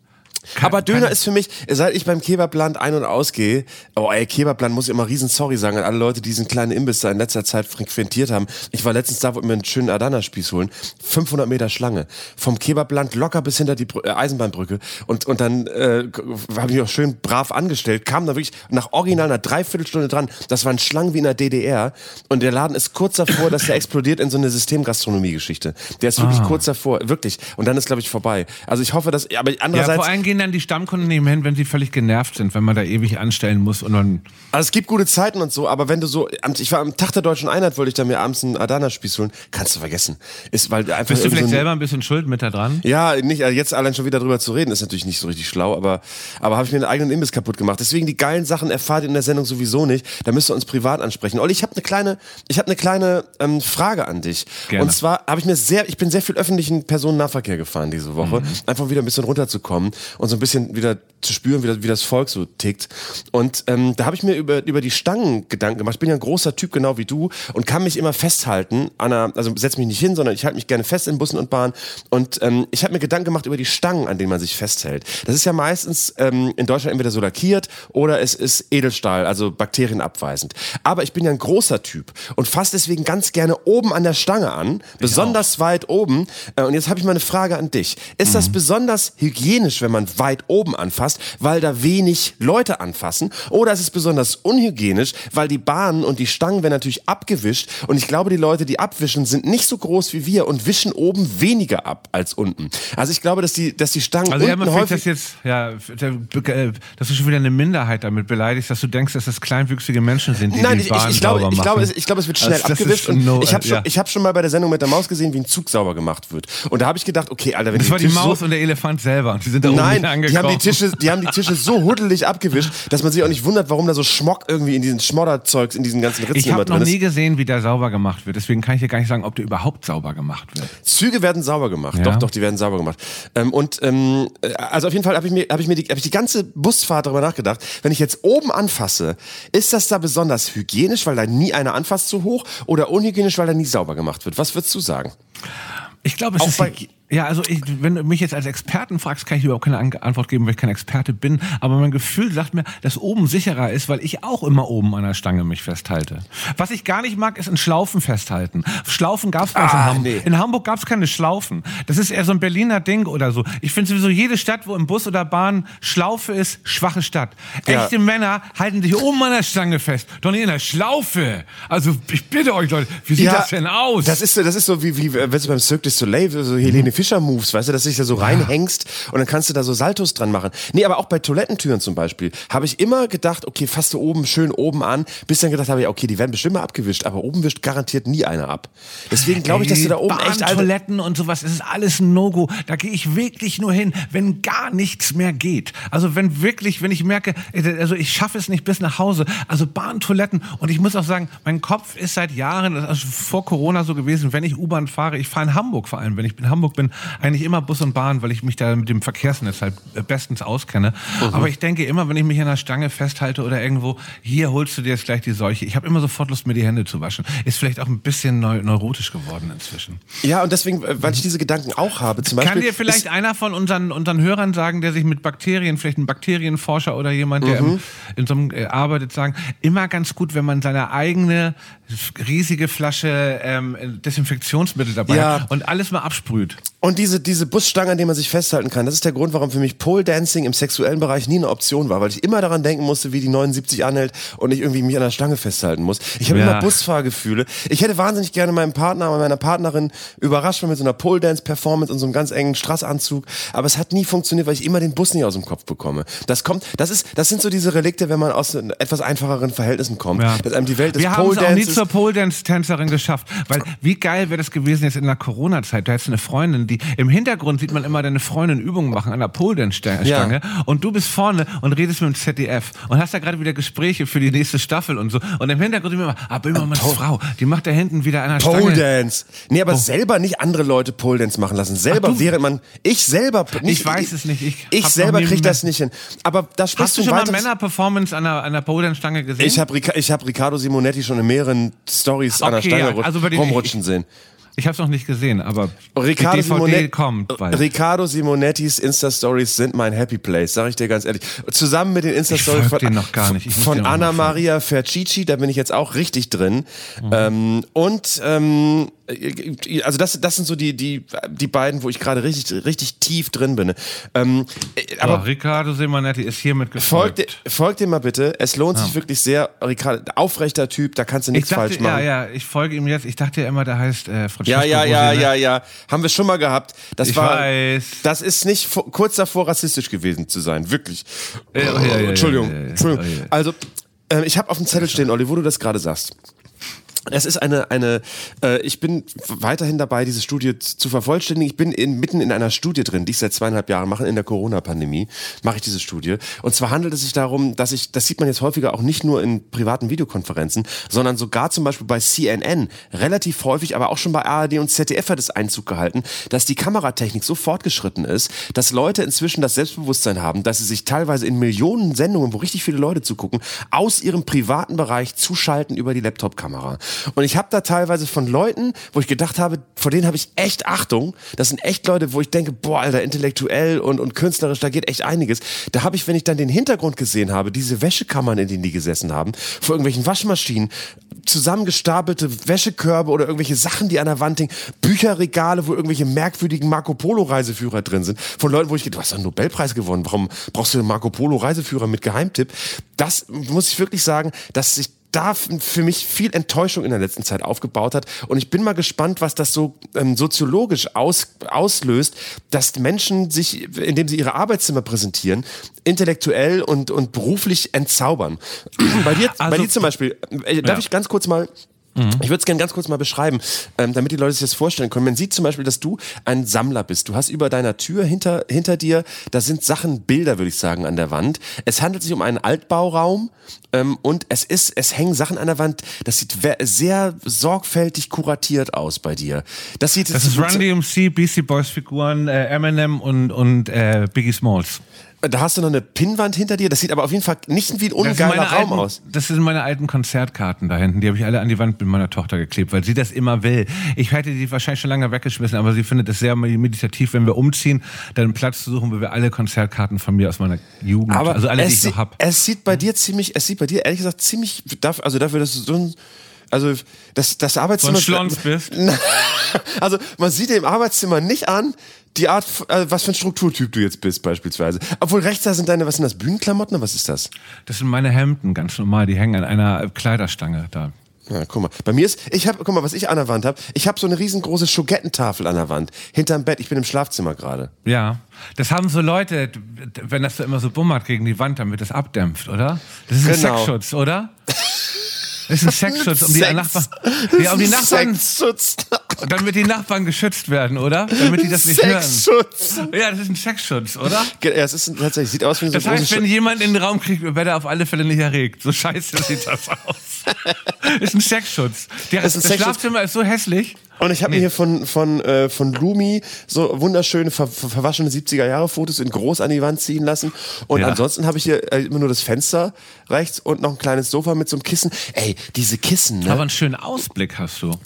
Aber Döner ist für mich, seit ich beim Kebabland ein- und ausgehe, Kebabland muss ich immer riesen sorry sagen an alle Leute, die diesen kleinen Imbiss da in letzter Zeit frequentiert haben. Ich war letztens da, wollte mir einen schönen Adana-Spieß holen. 500 Meter Schlange. Vom Kebabland locker bis hinter die Eisenbahnbrücke. Und dann habe ich mich auch schön brav angestellt, kam da wirklich nach original einer Dreiviertelstunde dran. Das waren Schlangen wie in der DDR. Und der Laden ist kurz davor, dass der explodiert in so eine Systemgastronomie-Geschichte. Der ist wirklich kurz davor, wirklich. Und dann ist, glaube ich, vorbei. Also ich hoffe, dass, aber andererseits... Ja, vor allem gehen gehen dann die Stammkunden nehmen hin, wenn sie völlig genervt sind, wenn man da ewig anstellen muss und dann... Also es gibt gute Zeiten und so, aber wenn du so, ich war am Tag der Deutschen Einheit, wollte ich da mir abends einen Adana-Spieß holen, kannst du vergessen. Weil einfach Bist du vielleicht so selber ein bisschen schuld mit da dran? Ja, nicht, jetzt allein schon wieder drüber zu reden, ist natürlich nicht so richtig schlau, aber habe ich mir einen eigenen Imbiss kaputt gemacht. Deswegen die geilen Sachen erfahrt ihr in der Sendung sowieso nicht. Da müsst ihr uns privat ansprechen. Olli, ich habe eine kleine Frage an dich. Gerne. Und zwar ich bin sehr viel öffentlichen Personennahverkehr gefahren diese Woche, einfach wieder ein bisschen runterzukommen und so ein bisschen wieder zu spüren, wie das Volk so tickt. Und da habe ich mir über die Stangen Gedanken gemacht. Ich bin ja ein großer Typ, genau wie du, und kann mich immer festhalten, also setz mich nicht hin, sondern ich halte mich gerne fest in Bussen und Bahnen. Und ich habe mir Gedanken gemacht über die Stangen, an denen man sich festhält. Das ist ja meistens in Deutschland entweder so lackiert oder es ist Edelstahl, also bakterienabweisend. Aber ich bin ja ein großer Typ und fasse deswegen ganz gerne oben an der Stange an, besonders weit oben. Und jetzt habe ich mal eine Frage an dich. Ist das besonders hygienisch, wenn man weit oben anfasst, weil da wenig Leute anfassen? Oder ist es besonders unhygienisch, weil die Bahnen und die Stangen werden natürlich abgewischt und ich glaube, die Leute, die abwischen, sind nicht so groß wie wir und wischen oben weniger ab als unten. Also ich glaube, dass die Stangen also unten häufig... das jetzt, dass du schon wieder eine Minderheit damit beleidigst, dass du denkst, dass das kleinwüchsige Menschen sind, die die Bahn sauber machen. Ich glaube, es wird schnell abgewischt. Ich habe schon mal bei der Sendung mit der Maus gesehen, wie ein Zug sauber gemacht wird. Und da habe ich gedacht, okay, Alter, wenn das war die Maus und der Elefant selber. Und die sind da oben nicht angekommen. Die haben die Tische so huddelig abgewischt, dass man sich auch nicht wundert, warum da so Schmock irgendwie in diesen Schmodderzeugs, in diesen ganzen Ritzen ich immer drin ist. Ich habe noch nie gesehen, wie der sauber gemacht wird. Deswegen kann ich dir gar nicht sagen, ob der überhaupt sauber gemacht wird. Züge werden sauber gemacht. Ja. Doch, die werden sauber gemacht. Also auf jeden Fall habe ich die ganze Busfahrt darüber nachgedacht. Wenn ich jetzt oben anfasse, ist das da besonders hygienisch, weil da nie einer anfasst so hoch, oder unhygienisch, weil da nie sauber gemacht wird? Was würdest du sagen? Ich glaube, es ist... wenn du mich jetzt als Experten fragst, kann ich dir überhaupt keine Antwort geben, weil ich kein Experte bin. Aber mein Gefühl sagt mir, dass oben sicherer ist, weil ich auch immer oben an der Stange mich festhalte. Was ich gar nicht mag, ist in Schlaufen festhalten. Schlaufen gab's bei uns in Hamburg. Nee. In Hamburg gab's keine Schlaufen. Das ist eher so ein Berliner Ding oder so. Ich finde sowieso, jede Stadt, wo im Bus oder Bahn Schlaufe ist, schwache Stadt. Echte Männer halten sich oben an der Stange fest, doch nicht in der Schlaufe. Also ich bitte euch, Leute, wie sieht das denn aus? Das ist so wie wenn du beim Cirque du Soleil so Helene Fischer-Moves, weißt du, dass du dich da so reinhängst und dann kannst du da so Saltos dran machen. Nee, aber auch bei Toilettentüren zum Beispiel habe ich immer gedacht, okay, fasst du oben, schön oben an, bis dann gedacht habe, okay, die werden bestimmt mal abgewischt, aber oben wischt garantiert nie einer ab. Deswegen glaube ich, dass du da oben echt... Toiletten und sowas, das ist alles ein No-Go. Da gehe ich wirklich nur hin, wenn gar nichts mehr geht. Also wenn ich merke, also ich schaffe es nicht bis nach Hause. Also Bahntoiletten, und ich muss auch sagen, mein Kopf ist seit Jahren, also vor Corona so gewesen, wenn ich U-Bahn fahre, ich fahre in Hamburg vor allem, wenn ich in Hamburg bin, eigentlich immer Bus und Bahn, weil ich mich da mit dem Verkehrsnetz halt bestens auskenne. Aber ich denke immer, wenn ich mich an der Stange festhalte oder irgendwo, hier holst du dir jetzt gleich die Seuche. Ich habe immer sofort Lust, mir die Hände zu waschen. Ist vielleicht auch ein bisschen neurotisch geworden inzwischen. Ja, und deswegen, weil ich diese Gedanken auch habe, zum Beispiel... Kann dir vielleicht einer von unseren Hörern sagen, der sich mit Bakterien, vielleicht ein Bakterienforscher oder jemand, der in so einem arbeitet, sagen, immer ganz gut, wenn man seine eigene riesige Flasche Desinfektionsmittel dabei hat und alles mal absprüht. Und diese Busstange, an der man sich festhalten kann, das ist der Grund, warum für mich Pole Dancing im sexuellen Bereich nie eine Option war, weil ich immer daran denken musste, wie die 79 anhält und ich irgendwie mich an der Stange festhalten muss. Ich habe immer Busfahrgefühle. Ich hätte wahnsinnig gerne meinen Partner, meiner Partnerin überrascht mit so einer Pole Dance Performance und so einem ganz engen Strassanzug, aber es hat nie funktioniert, weil ich immer den Bus nicht aus dem Kopf bekomme. Das sind so diese Relikte, wenn man aus etwas einfacheren Verhältnissen kommt, dass einem die Welt des Pole Dance... Wir haben es auch nie zur Pole Dance Tänzerin geschafft, weil wie geil wäre das gewesen jetzt in der Corona-Zeit, da hättest du eine Freundin, die im Hintergrund sieht man immer deine Freundin Übungen machen an der Pole Dance Stange und du bist vorne und redest mit dem ZDF und hast da gerade wieder Gespräche für die nächste Staffel und so und im Hintergrund sieht man immer, Böhmermanns Frau, die macht da hinten wieder an der Stange. Pole Dance. Nee, aber selber nicht andere Leute Pole Dance machen lassen. Selber während man, ich weiß es nicht. Ich selber kriege das nicht hin. Aber da sprichst du schon mal Männer-Performance an der Pole Dance Stange gesehen? Ich hab Riccardo Simonetti schon in mehreren Stories an der Stange rumrutschen sehen. Ich habe es noch nicht gesehen, aber Ricardo die DVD kommt bald. Riccardo Simonettis Insta-Stories sind mein Happy Place, sag ich dir ganz ehrlich. Zusammen mit den Insta-Stories von Anna Maria Fercici, da bin ich jetzt auch richtig drin. Und also das sind so die beiden, wo ich gerade richtig tief drin bin. Aber Riccardo Simonetti ist hiermit gefolgt. Folgt dem mal bitte. Es lohnt sich wirklich sehr. Riccardo, aufrechter Typ, da kannst du nichts falsch machen. Ja, ich folge ihm jetzt. Ich dachte ja immer, der heißt Francesco Ja. Haben wir schon mal gehabt. Ich weiß. Das ist nicht kurz davor, rassistisch gewesen zu sein. Wirklich. Entschuldigung. Also, ich habe auf dem Zettel stehen, Olli, wo du das gerade sagst. Es ist ich bin weiterhin dabei, diese Studie zu vervollständigen. Ich bin mitten in einer Studie drin, die ich seit 2,5 Jahren mache. In der Corona-Pandemie mache ich diese Studie. Und zwar handelt es sich darum, das sieht man jetzt häufiger auch nicht nur in privaten Videokonferenzen, sondern sogar zum Beispiel bei CNN, relativ häufig, aber auch schon bei ARD und ZDF hat es Einzug gehalten, dass die Kameratechnik so fortgeschritten ist, dass Leute inzwischen das Selbstbewusstsein haben, dass sie sich teilweise in Millionen Sendungen, wo richtig viele Leute zugucken, aus ihrem privaten Bereich zuschalten über die Laptop-Kamera. Und ich habe da teilweise von Leuten, wo ich gedacht habe, vor denen habe ich echt Achtung. Das sind echt Leute, wo ich denke, boah, Alter, intellektuell und künstlerisch, da geht echt einiges. Da habe ich, wenn ich dann den Hintergrund gesehen habe, diese Wäschekammern, in denen die gesessen haben, vor irgendwelchen Waschmaschinen, zusammengestapelte Wäschekörbe oder irgendwelche Sachen, die an der Wand hingen, Bücherregale, wo irgendwelche merkwürdigen Marco Polo Reiseführer drin sind, von Leuten, wo ich gedacht, du hast einen Nobelpreis gewonnen, warum brauchst du einen Marco Polo Reiseführer mit Geheimtipp? Das muss ich wirklich sagen, dass sich da für mich viel Enttäuschung in der letzten Zeit aufgebaut hat. Und ich bin mal gespannt, was das so soziologisch auslöst, dass Menschen sich, indem sie ihre Arbeitszimmer präsentieren, intellektuell und beruflich entzaubern. Bei dir zum Beispiel, darf ich ganz kurz mal... Ich würde es gerne ganz kurz mal beschreiben, damit die Leute sich das vorstellen können. Man sieht zum Beispiel, dass du ein Sammler bist. Du hast über deiner Tür hinter dir, da sind Bilder, würde ich sagen, an der Wand. Es handelt sich um einen Altbauraum und es hängen Sachen an der Wand. Das sieht sehr sorgfältig kuratiert aus bei dir. Das ist Run DMC, Beastie Boys Figuren, Eminem und Biggie Smalls. Da hast du noch eine Pinnwand hinter dir. Das sieht aber auf jeden Fall nicht wie ein ungeiler Raum aus. Das sind meine alten Konzertkarten da hinten. Die habe ich alle an die Wand mit meiner Tochter geklebt, weil sie das immer will. Ich hätte die wahrscheinlich schon lange weggeschmissen, aber sie findet es sehr meditativ, wenn wir umziehen, dann einen Platz zu suchen, wo wir alle Konzertkarten von mir aus meiner Jugend, aber also alle, die ich noch habe. Es sieht bei dir ehrlich gesagt ziemlich, dafür, dass du so ein... Also das Arbeitszimmer... So ein Schlons bist. Also man sieht dir im Arbeitszimmer nicht an, die Art, was für ein Strukturtyp du jetzt bist beispielsweise. Obwohl rechts da sind was sind das, Bühnenklamotten oder was ist das? Das sind meine Hemden, ganz normal, die hängen an einer Kleiderstange da. Ja, guck mal, bei mir guck mal, was ich an der Wand habe. Ich habe so eine riesengroße Schogettentafel an der Wand, hinterm Bett. Ich bin im Schlafzimmer gerade. Ja, das haben so Leute, wenn das so immer so bummert gegen die Wand, damit das abdämpft, oder? Das ist ein Sexschutz, oder? Das ist ein Sexschutz, um die Nachbarn, Sexschutz. Damit die Nachbarn geschützt werden, oder? Damit die das nicht Sexschutz. hören. Ja, das ist ein Sexschutz, oder? Ja, es ist tatsächlich, sieht aus wie so das heißt, wenn jemand in den Raum kriegt, wird er auf alle Fälle nicht erregt. So scheiße sieht das aus. Das ist ein Sexschutz. Das Schlafzimmer ist so hässlich. Und ich habe mir hier von Lumi so wunderschöne verwaschene 70er-Jahre-Fotos in groß an die Wand ziehen lassen. Und ansonsten habe ich hier immer nur das Fenster rechts und noch ein kleines Sofa mit so einem Kissen. Ey, diese Kissen, ne? Aber einen schönen Ausblick hast du.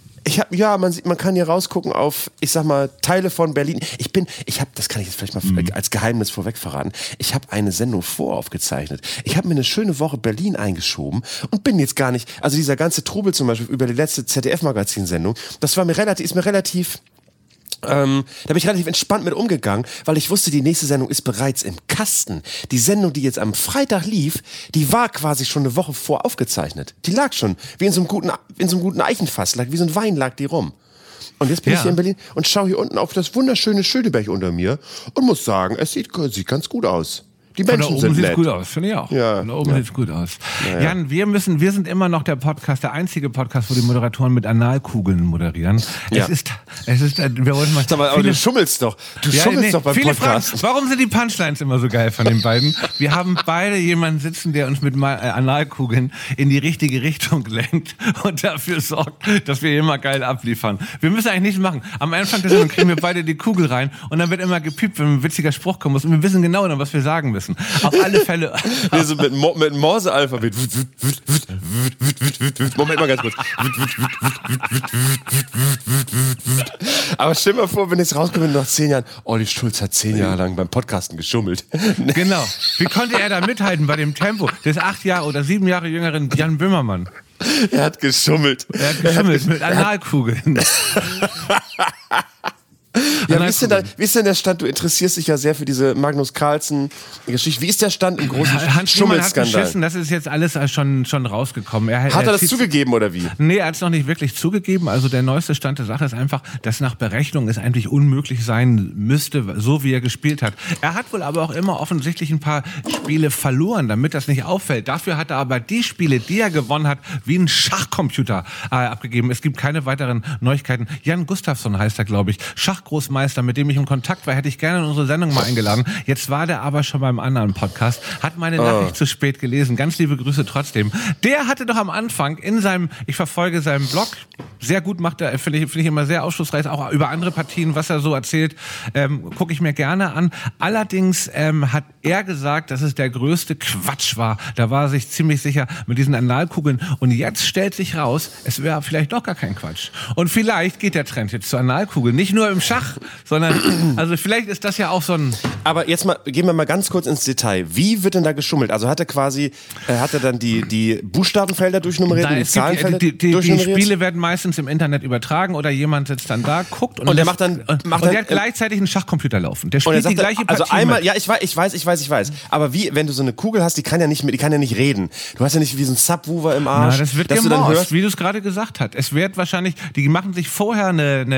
Man kann hier rausgucken auf, ich sag mal, Teile von Berlin. Das kann ich jetzt vielleicht mal als Geheimnis vorweg verraten. Ich habe eine Sendung voraufgezeichnet. Ich habe mir eine schöne Woche Berlin eingeschoben und bin jetzt gar nicht, also dieser ganze Trubel zum Beispiel über die letzte ZDF-Magazin-Sendung, ist mir relativ, da bin ich relativ entspannt mit umgegangen, weil ich wusste, die nächste Sendung ist bereits im Kasten. Die Sendung, die jetzt am Freitag lief, die war quasi schon eine Woche voraufgezeichnet. Die lag schon, wie in so einem guten Eichenfass, wie so ein Wein lag die rum. Und jetzt bin ich hier in Berlin und schaue hier unten auf das wunderschöne Schöneberg unter mir und muss sagen, es sieht ganz gut aus. Die Menschen sind nett. Von da oben sieht es gut aus, finde ich auch. Ja, von da oben sieht es gut aus. Ja. Jan, wir sind immer noch der einzige Podcast, wo die Moderatoren mit Analkugeln moderieren. Ja. Wir wollten mal. Aber du schummelst doch. Du schummelst doch beim viele Podcast. Fragen, warum sind die Punchlines immer so geil von den beiden? Wir haben beide jemanden sitzen, der uns mit Analkugeln in die richtige Richtung lenkt und dafür sorgt, dass wir immer geil abliefern. Wir müssen eigentlich nichts machen. Am Anfang der Sendung kriegen wir beide die Kugel rein und dann wird immer gepiept, wenn ein witziger Spruch kommen muss. Und wir wissen genau, was wir sagen müssen. Auf alle Fälle. So mit Morse-Alphabet. Moment mal ganz kurz. Aber stell mal vor, wenn jetzt rauskommt nach 10 Jahren, Olli Schulz hat 10 Jahre lang beim Podcasten geschummelt. Genau. Wie konnte er da mithalten bei dem Tempo des 8 Jahre oder 7 Jahre jüngeren Jan Böhmermann? Er hat geschummelt. Mit Analkugeln. Ja, wie ist denn der Stand? Du interessierst dich ja sehr für diese Magnus Carlsen-Geschichte. Wie ist der Stand im großen Schummelskandal? Das ist jetzt alles schon rausgekommen. Hat er das zugegeben oder wie? Nee, er hat es noch nicht wirklich zugegeben. Also der neueste Stand der Sache ist einfach, dass nach Berechnung es eigentlich unmöglich sein müsste, so wie er gespielt hat. Er hat wohl aber auch immer offensichtlich ein paar Spiele verloren, damit das nicht auffällt. Dafür hat er aber die Spiele, die er gewonnen hat, wie ein Schachcomputer abgegeben. Es gibt keine weiteren Neuigkeiten. Jan Gustafsson heißt er, glaube ich. Schachgroßmeister, mit dem ich in Kontakt war, hätte ich gerne in unsere Sendung mal eingeladen. Jetzt war der aber schon beim anderen Podcast, hat meine Nachricht zu spät gelesen. Ganz liebe Grüße trotzdem. Der hatte doch am Anfang ich verfolge seinen Blog, sehr gut macht er, finde ich immer sehr aufschlussreich, auch über andere Partien, was er so erzählt, gucke ich mir gerne an. Allerdings hat er gesagt, dass es der größte Quatsch war. Da war er sich ziemlich sicher mit diesen Analkugeln. Und jetzt stellt sich raus, es wäre vielleicht doch gar kein Quatsch. Und vielleicht geht der Trend jetzt zur Analkugel. Nicht nur im Schach, sondern, also vielleicht ist das ja auch so ein... Aber jetzt mal, gehen wir mal ganz kurz ins Detail. Wie wird denn da geschummelt? Also hat er dann die Buchstabenfelder durchnummeriert und die Zahlenfelder durchnummeriert? Die Spiele werden meistens im Internet übertragen oder jemand sitzt dann da, guckt und der macht dann der hat gleichzeitig einen Schachcomputer laufen. Der spielt die gleiche Partie. Also einmal, ja, ich weiß. Aber wie, wenn du so eine Kugel hast, die kann ja nicht reden. Du hast ja nicht wie so ein Subwoofer im Arsch. Na, das wird gemorst, wie du es gerade gesagt hast. Es wird wahrscheinlich, die machen sich vorher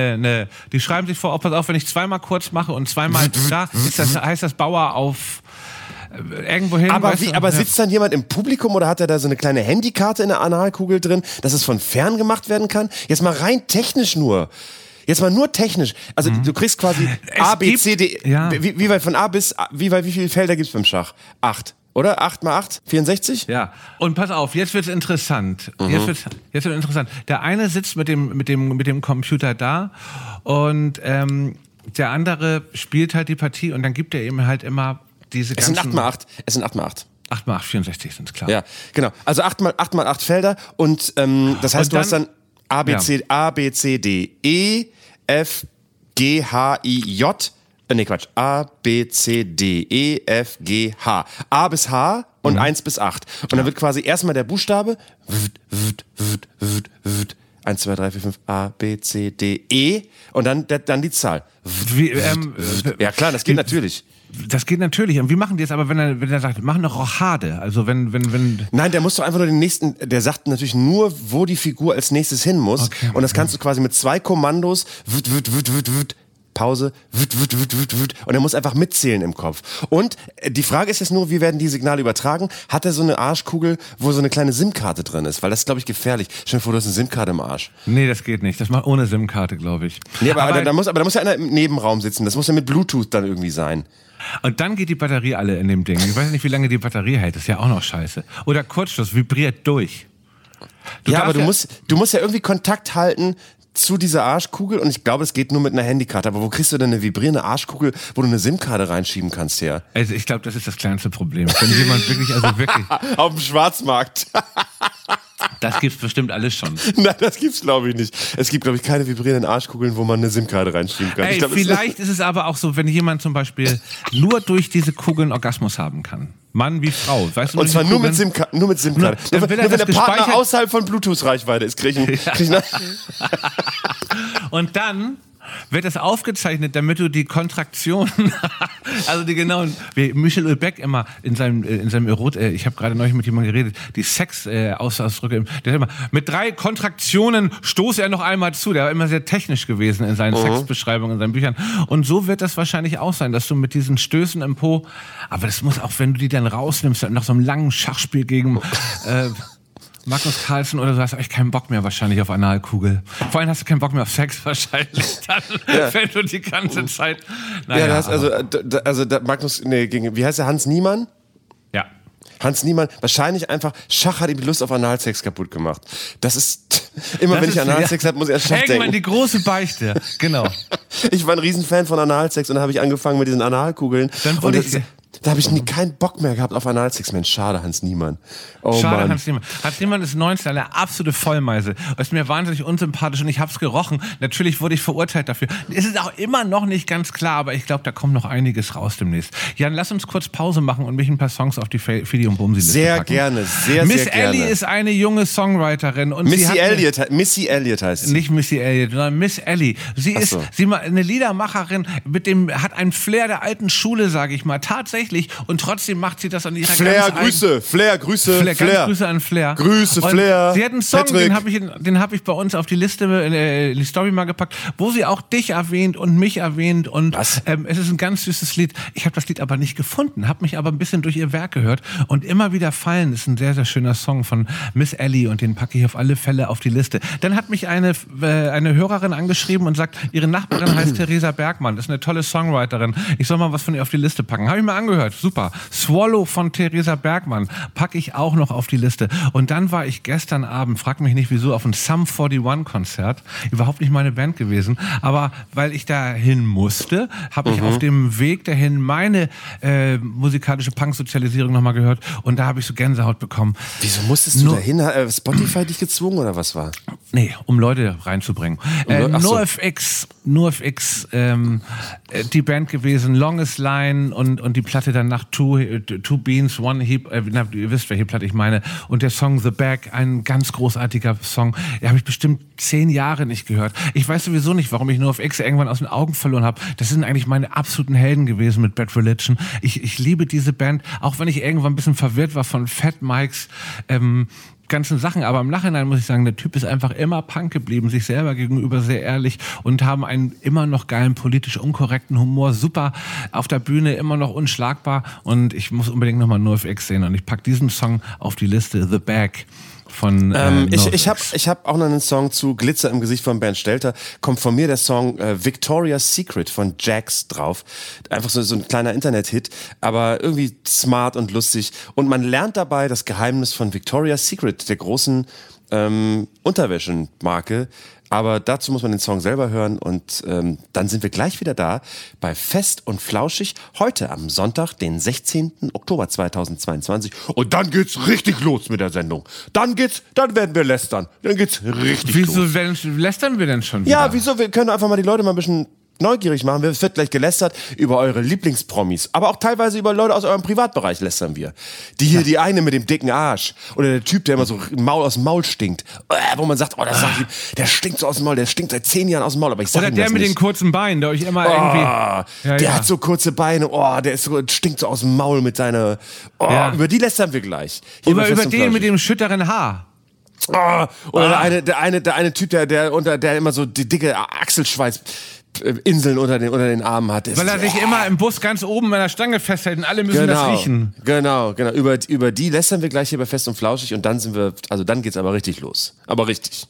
die schreiben sich vor, pass auf, wenn ich zweimal kurz mache und zweimal da, heißt das Bauer auf irgendwo hin. Aber sitzt dann jemand im Publikum oder hat er da so eine kleine Handykarte in der Analkugel drin, dass es von fern gemacht werden kann? Jetzt mal rein technisch nur. Jetzt mal nur technisch. Also du kriegst quasi A, B, C, D. Ja. Wie weit von A bis, wie viele Felder gibt's beim Schach? 8. Oder? 8 mal 8? 64? Ja. Und pass auf, jetzt wird's interessant. Jetzt wird interessant. Der eine sitzt mit dem Computer da und der andere spielt halt die Partie und dann gibt er ihm halt immer diese ganzen... Es sind 8 mal 8. 8 mal 8, 64 sind's, klar. Ja, genau. Also 8 mal 8 Felder und das heißt, du hast dann A, B, C, D, E, F, G, H, I, J. Nee, Quatsch. A, B, C, D, E, F, G, H. A bis H und 1 bis 8. Und dann wird quasi erstmal der Buchstabe 1, 2, 3, 4, 5, A, B, C, D, E und dann die Zahl. Ja klar, das geht natürlich. Das geht natürlich. Und wie machen die es aber, wenn er sagt, machen doch Rochade? Also wenn... Nein, der muss doch einfach nur den nächsten, der sagt natürlich nur, wo die Figur als nächstes hin muss. Okay. Und das kannst du quasi mit 2 Kommandos, Pause, und er muss einfach mitzählen im Kopf. Und die Frage ist jetzt nur, wie werden die Signale übertragen? Hat er so eine Arschkugel, wo so eine kleine SIM-Karte drin ist? Weil das ist, glaube ich, gefährlich. Stell dir vor, du hast eine SIM-Karte im Arsch. Nee, das geht nicht. Das macht ohne SIM-Karte, glaube ich. Nee, aber da muss ja einer im Nebenraum sitzen. Das muss ja mit Bluetooth dann irgendwie sein. Und dann geht die Batterie alle in dem Ding. Ich weiß nicht, wie lange die Batterie hält. Das ist ja auch noch scheiße. Oder Kurzschluss, vibriert durch. Aber du musst ja irgendwie Kontakt halten zu dieser Arschkugel und ich glaube, es geht nur mit einer Handykarte. Aber wo kriegst du denn eine vibrierende Arschkugel, wo du eine SIM-Karte reinschieben kannst her? Also ich glaube, das ist das kleinste Problem. Wenn jemand wirklich... Auf dem Schwarzmarkt. Das gibt's bestimmt alles schon. Nein, das gibt's glaube ich nicht. Es gibt, glaube ich, keine vibrierenden Arschkugeln, wo man eine SIM-Karte reinschieben kann. Ey, vielleicht ist es aber auch so, wenn jemand zum Beispiel nur durch diese Kugeln Orgasmus haben kann. Mann wie Frau. Weißt du, und zwar nur mit SIM-Karte. Nur wenn der Partner außerhalb von Bluetooth-Reichweite ist, krieg ich Und dann wird das aufgezeichnet, damit du die Kontraktionen, also die genauen, wie Michel Houellebecq immer in seinem ich habe gerade neulich mit jemandem geredet, die Sex-Ausdrücke, der immer, mit 3 Kontraktionen stoße er noch einmal zu, der war immer sehr technisch gewesen in seinen Sexbeschreibungen, in seinen Büchern. Und so wird das wahrscheinlich auch sein, dass du mit diesen Stößen im Po, aber das muss auch, wenn du die dann rausnimmst, nach so einem langen Schachspiel gegen Magnus Carlsen oder so, hast du echt keinen Bock mehr wahrscheinlich auf Analkugel. Vor allem hast du keinen Bock mehr auf Sex wahrscheinlich dann, wenn du die ganze Zeit... Naja, ja, also Magnus, wie heißt der, Hans Niemann? Ja. Hans Niemann, wahrscheinlich einfach, Schach hat ihm die Lust auf Analsex kaputt gemacht. Das ist, wenn ich Analsex habe, muss ich an Schach denken. Irgendwann die große Beichte, genau. Ich war ein Riesenfan von Analsex und dann habe ich angefangen mit diesen Analkugeln. Dann wurde Da habe ich nie keinen Bock mehr gehabt auf Analsex. Mensch, schade, Hans Niemann. Oh, Schade, Mann. Hans Niemann. Hans Niemann ist 19, eine absolute Vollmeise. Ist mir wahnsinnig unsympathisch und ich hab's gerochen. Natürlich wurde ich verurteilt dafür. Es ist auch immer noch nicht ganz klar, aber ich glaube, da kommt noch einiges raus demnächst. Jan, lass uns kurz Pause machen und mich ein paar Songs auf die Fidi und Bumsi-Liste Sehr packen. gerne, sehr Miss gerne. Ellie ist eine junge Songwriterin. Und Missy Elliott heißt sie. Nicht Missy Elliott, sondern Miss Ellie. Sie ist eine Liedermacherin, hat einen Flair der alten Schule, sage ich mal, tatsächlich. Und trotzdem macht sie das an ihrer Flair, ganz Grüße, Flair. Ganz Grüße an Flair. Grüße, und Flair. Sie hat einen Song, Patrick. den hab ich bei uns auf die Liste, in die Story mal gepackt, wo sie auch dich erwähnt und mich erwähnt. Und es ist ein ganz süßes Lied. Ich habe das Lied aber nicht gefunden, habe mich aber ein bisschen durch ihr Werk gehört. Und immer wieder fallen ist ein sehr, sehr schöner Song von Miss Ellie und den packe ich auf alle Fälle auf die Liste. Dann hat mich eine Hörerin angeschrieben und sagt, ihre Nachbarin heißt Theresa Bergmann, das ist eine tolle Songwriterin. Ich soll mal was von ihr auf die Liste packen. Habe ich mir angehört, super. Swallow von Theresa Bergmann packe ich auch noch auf die Liste. Und dann war ich gestern Abend, frag mich nicht wieso, auf ein Sum 41 Konzert. Überhaupt nicht meine Band gewesen, aber weil ich dahin musste, habe ich auf dem Weg dahin meine musikalische Punk-Sozialisierung nochmal gehört und da habe ich so Gänsehaut bekommen. Wieso musstest du dahin? Spotify dich gezwungen oder was war? Nee, um Leute reinzubringen. NoFX, die Band gewesen, Longest Line und die Platte danach Two Beans, One Heap, ihr wisst, welche Platte ich meine. Und der Song The Bag, ein ganz großartiger Song. Den habe ich bestimmt 10 Jahre nicht gehört. Ich weiß sowieso nicht, warum ich NoFX irgendwann aus den Augen verloren habe. Das sind eigentlich meine absoluten Helden gewesen mit Bad Religion. Ich liebe diese Band, auch wenn ich irgendwann ein bisschen verwirrt war von Fat Mikes ganzen Sachen, aber im Nachhinein muss ich sagen, der Typ ist einfach immer Punk geblieben, sich selber gegenüber sehr ehrlich und haben einen immer noch geilen, politisch unkorrekten Humor, super auf der Bühne, immer noch unschlagbar und ich muss unbedingt nochmal NoFX sehen und ich pack diesen Song auf die Liste, The Bag. Von, ich hab auch noch einen Song zu Glitzer im Gesicht von Bernd Stelter. Kommt von mir der Song Victoria's Secret von Jax drauf. Einfach so ein kleiner Internet-Hit, aber irgendwie smart und lustig. Und man lernt dabei das Geheimnis von Victoria's Secret, der großen Unterwäschenmarke. Aber dazu muss man den Song selber hören und dann sind wir gleich wieder da bei Fest und Flauschig, heute am Sonntag, den 16. Oktober 2022 und dann geht's richtig los mit der Sendung. Dann werden wir lästern. Dann geht's richtig los. Wieso lästern wir denn schon wieder? Ja, wieso? Wir können einfach mal die Leute mal ein bisschen neugierig machen. Es wird gleich gelästert über eure Lieblingspromis, aber auch teilweise über Leute aus eurem Privatbereich lästern wir. Die eine mit dem dicken Arsch oder der Typ, der immer so aus dem Maul stinkt, wo man sagt, der stinkt so aus dem Maul, der stinkt seit 10 Jahren aus dem Maul, aber ich sag oder ihm der das mit nicht. den kurzen Beinen, der euch immer irgendwie... Der hat so kurze Beine, stinkt so aus dem Maul mit seiner... Über die lästern wir gleich. Über den mit dem schütteren Haar. Oder der eine Typ, der immer so die dicke Achselschweiß... Inseln unter den Armen hat. Weil er sich immer im Bus ganz oben an der Stange festhält und alle müssen das riechen. Genau. Über die lästern wir gleich hier bei Fest und Flauschig und dann dann geht's aber richtig los. Aber richtig.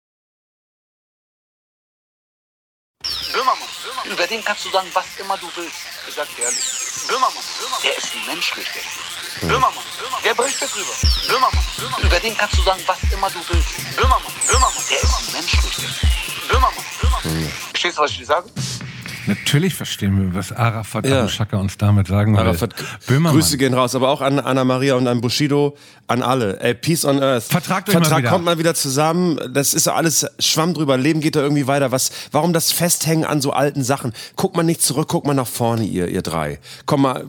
Böhmermann, über den kannst du sagen, was immer du willst. Ich sag dir ehrlich. Böhmermann, der ist menschlich. Böhmermann, der berichtet drüber. Böhmermann, über den kannst du sagen, was immer du willst. Böhmermann, der ist menschlich. Böhmermann. Verstehst du, was ich dir sage? Natürlich verstehen wir, was Arafat Abu Shaka uns damit sagen will. Arafat, Grüße gehen raus, aber auch an Anna Maria und an Bushido, an alle. Peace on Earth. Vertragt euch mal wieder. Kommt mal wieder zusammen. Das ist alles Schwamm drüber. Leben geht da irgendwie weiter. Warum das Festhängen an so alten Sachen? Guckt mal nicht zurück, guckt mal nach vorne, ihr drei. Komm mal.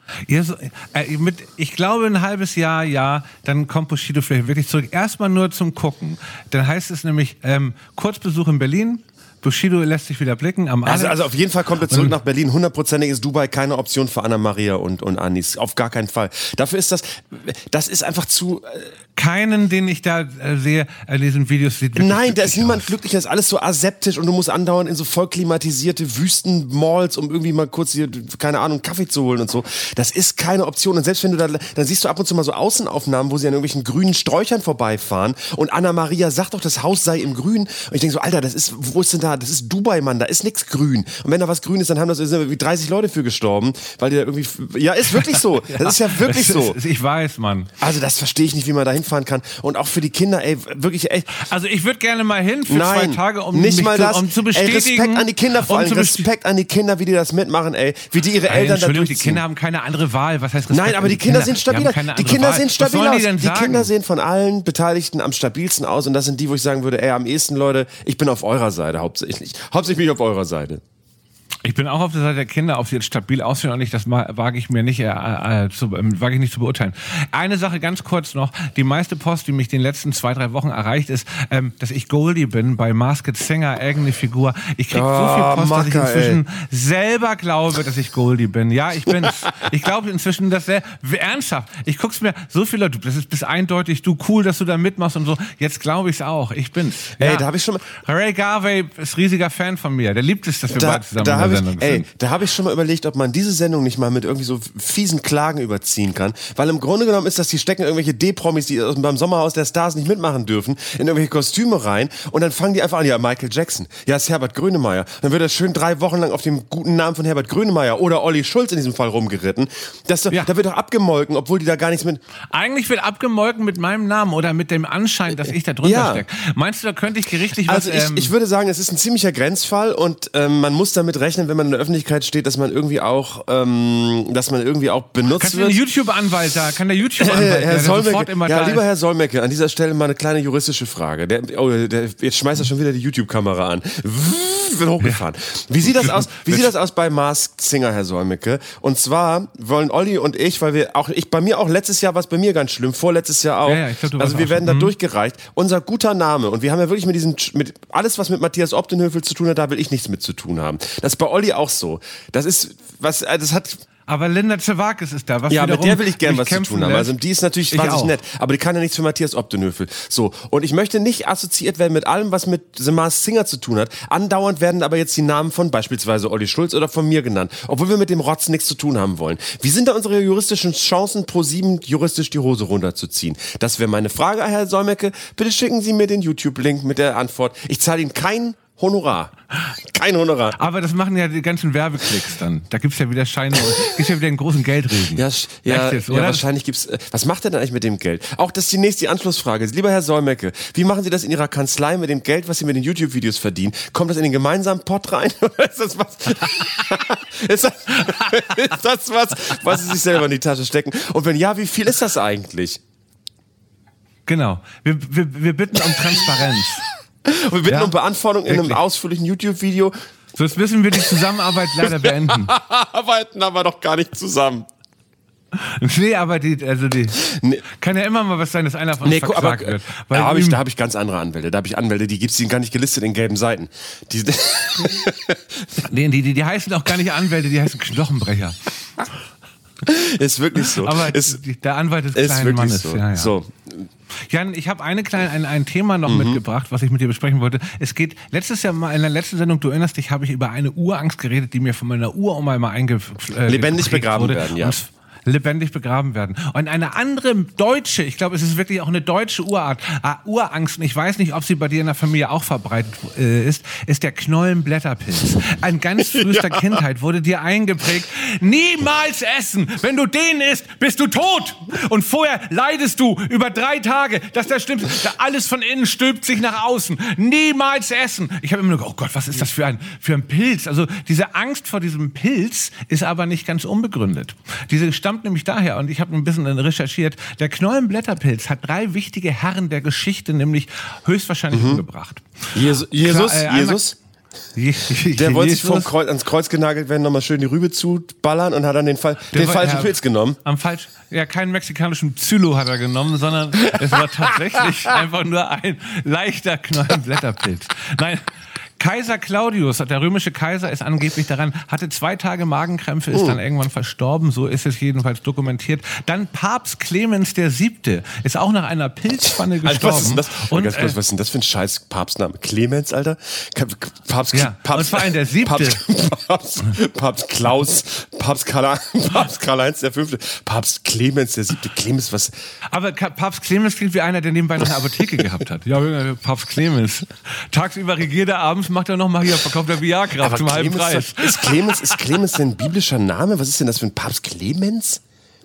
Ich glaube, ein halbes Jahr, dann kommt Bushido vielleicht wirklich zurück. Erstmal nur zum Gucken. Dann heißt es nämlich Kurzbesuch in Berlin. Bushido lässt sich wieder blicken am Alex. Also auf jeden Fall kommt er zurück nach Berlin. 100%ig ist Dubai keine Option für Anna Maria und Anis. Auf gar keinen Fall. Dafür ist das ist einfach zu... Keinen, den ich da sehe, in diesen Videos sieht wirklich Nein, da ist niemand aus. glücklich. Das ist alles so aseptisch und du musst andauernd in so voll klimatisierte Wüstenmalls, um irgendwie mal kurz hier, keine Ahnung, Kaffee zu holen und so. Das ist keine Option. Und selbst wenn du dann siehst du ab und zu mal so Außenaufnahmen, wo sie an irgendwelchen grünen Sträuchern vorbeifahren und Anna Maria sagt doch, das Haus sei im Grün. Und ich denke so, Alter, wo ist denn da? Das ist Dubai, Mann, da ist nichts grün. Und wenn da was grün ist, dann sind wie 30 Leute für gestorben, weil die da irgendwie, ja, ist wirklich so. Das ist ja wirklich so. Ich weiß, Mann. Also das verstehe ich nicht, wie man da hinfahren hinfahren kann und auch für die Kinder, ey, wirklich, ey. Also ich würde gerne mal hin für 2 Tage, um nicht mich mal das. zu bestätigen. Ey, Respekt an die Kinder, vor allem Respekt an die Kinder, wie die das mitmachen, ey. Wie die ihre Eltern da Entschuldigung, durchziehen. die Kinder haben keine andere Wahl. Was heißt Respekt? Nein, aber die Kinder sind stabil. Die Kinder sehen stabil aus. Die Kinder sehen von allen Beteiligten am stabilsten aus und das sind die, wo ich sagen würde, ey, am ehesten, Leute, ich bin auf eurer Seite hauptsächlich. Hauptsächlich auf eurer Seite. Ich bin auch auf der Seite der Kinder, ob sie jetzt stabil aussehen oder nicht, das wage ich mir nicht, wage ich nicht zu beurteilen. Eine Sache ganz kurz noch, die meiste Post, die mich den letzten 2-3 Wochen erreicht, ist, dass ich Goldie bin, bei Masked Singer, irgendeine Figur. Ich krieg so viel Post, dass ich inzwischen selber glaube, dass ich Goldie bin. Ja, ich bin's. Ich glaube inzwischen, dass ernsthaft, ich guck's mir, so viele Leute, das ist eindeutig, du cool, dass du da mitmachst und so, jetzt glaube ich's auch, ich bin's. Ja. Ey, da habe ich schon mal... Ray Garvey ist riesiger Fan von mir, der liebt es, dass wir beide zusammen da habe ich schon mal überlegt, ob man diese Sendung nicht mal mit irgendwie so fiesen Klagen überziehen kann. Weil im Grunde genommen ist das, die stecken irgendwelche D-Promis, die beim Sommerhaus der Stars nicht mitmachen dürfen, in irgendwelche Kostüme rein und dann fangen die einfach an, ja, Michael Jackson, ja, ist Herbert Grönemeyer. Dann wird er schön 3 Wochen lang auf dem guten Namen von Herbert Grönemeyer oder Olli Schulz in diesem Fall rumgeritten. Da wird doch abgemolken, obwohl die da gar nichts mit... Eigentlich wird abgemolken mit meinem Namen oder mit dem Anschein, dass ich da drunter stecke. Meinst du, da könnte ich gerichtlich was... Also ich würde sagen, es ist ein ziemlicher Grenzfall und man muss damit rechnen, wenn man in der Öffentlichkeit steht, dass man irgendwie auch benutzt Kannst wird. Kann der YouTube-Anwalt Herr Solmecke, sofort immer ja, da lieber ist. Herr Solmecke, an dieser Stelle mal eine kleine juristische Frage. Jetzt schmeißt er schon wieder die YouTube-Kamera an. Wird hochgefahren. Wie sieht das aus bei Masked Singer, Herr Solmecke? Und zwar wollen Olli und ich, weil bei mir auch letztes Jahr war es bei mir ganz schlimm, vorletztes Jahr auch. Ja, ich glaub, also wir werden da durchgereicht. Unser guter Name, und wir haben ja wirklich mit alles, was mit Matthias Opdenhövel zu tun hat, da will ich nichts mit zu tun haben. Das ist bei Olli auch so. Das hat... Aber Linda Zerwakis ist da. Was ja, mit der will ich gern was zu tun haben. Also die ist natürlich wahnsinnig nett, aber die kann ja nichts für Matthias Opdenhövel. So, und ich möchte nicht assoziiert werden mit allem, was mit The Masked Singer zu tun hat. Andauernd werden aber jetzt die Namen von beispielsweise Olli Schulz oder von mir genannt, obwohl wir mit dem Rotz nichts zu tun haben wollen. Wie sind da unsere juristischen Chancen, Pro7 juristisch die Hose runterzuziehen? Das wäre meine Frage, Herr Solmecke. Bitte schicken Sie mir den YouTube-Link mit der Antwort. Ich zahle Ihnen kein Honorar. Kein Honorar. Aber das machen ja die ganzen Werbeklicks dann. Da gibt's ja wieder Scheine, gibt's ja wieder einen großen Geldregen. Ja, wahrscheinlich gibt's. Was macht er denn eigentlich mit dem Geld? Auch das ist die Anschlussfrage. Lieber Herr Solmecke, wie machen Sie das in Ihrer Kanzlei mit dem Geld, was Sie mit den YouTube-Videos verdienen? Kommt das in den gemeinsamen Pott rein? Oder ist das was? ist das was Sie sich selber in die Tasche stecken? Und wenn ja, wie viel ist das eigentlich? Genau. Wir bitten um Transparenz. Und wir bitten um Beantwortung in einem ausführlichen YouTube-Video. Sonst müssen wir die Zusammenarbeit leider beenden. Arbeiten aber doch gar nicht zusammen. Nee, aber kann ja immer mal was sein, dass einer von uns verklagt wird. Weil da hab ich ganz andere Anwälte. Da habe ich Anwälte, die gibt's gar nicht gelistet in gelben Seiten. Die heißen auch gar nicht Anwälte, die heißen Knochenbrecher. Ist wirklich so. Aber der Anwalt des kleinen Mannes. So. Ja. So. Jan, ich habe ein Thema noch mitgebracht, was ich mit dir besprechen wollte. Es geht letztes Jahr mal in der letzten Sendung, du erinnerst dich, habe ich über eine Urangst geredet, die mir von meiner Uroma mal lebendig begraben wurde. werden, ja. Lebendig begraben werden. Und eine andere deutsche, ich glaube, es ist wirklich auch eine deutsche Urangst, und ich weiß nicht, ob sie bei dir in der Familie auch verbreitet ist der Knollenblätterpilz. An ganz frühester Kindheit wurde dir eingeprägt, niemals essen. Wenn du den isst, bist du tot. Und vorher leidest du über 3 Tage, dass das stimmt. Alles von innen stülpt sich nach außen. Niemals essen. Ich habe immer nur gedacht, oh Gott, was ist das für ein Pilz? Also diese Angst vor diesem Pilz ist aber nicht ganz unbegründet. Diese stammt nämlich daher, und ich habe ein bisschen recherchiert, der Knollenblätterpilz hat 3 wichtige Herren der Geschichte nämlich höchstwahrscheinlich umgebracht. Jesus? Der wollte sich ans Kreuz genagelt werden, nochmal schön die Rübe zuballern und hat dann den falschen Pilz genommen. Keinen mexikanischen Zylo hat er genommen, sondern es war tatsächlich einfach nur ein leichter Knollenblätterpilz. Nein, Kaiser Claudius, der römische Kaiser, ist angeblich daran, hatte 2 Tage Magenkrämpfe, ist dann irgendwann verstorben, so ist es jedenfalls dokumentiert. Dann Papst Clemens VII. ist auch nach einer Pilzpfanne gestorben. Was ist das? Was ist denn das für ein scheiß Papstname? Clemens, Alter? Papst und vor allem der 7. Papst Klaus, Papst Karl-Heinz V., Papst Clemens VII. Clemens, was? Aber Papst Clemens klingt wie einer, der nebenbei noch eine Apotheke gehabt hat. Ja, Papst Clemens. Tagsüber regiert er, abends macht er noch mal hier, verkauft er Viagra zum halben Preis. Ist Clemens denn ein biblischer Name? Was ist denn das für ein Papst Clemens?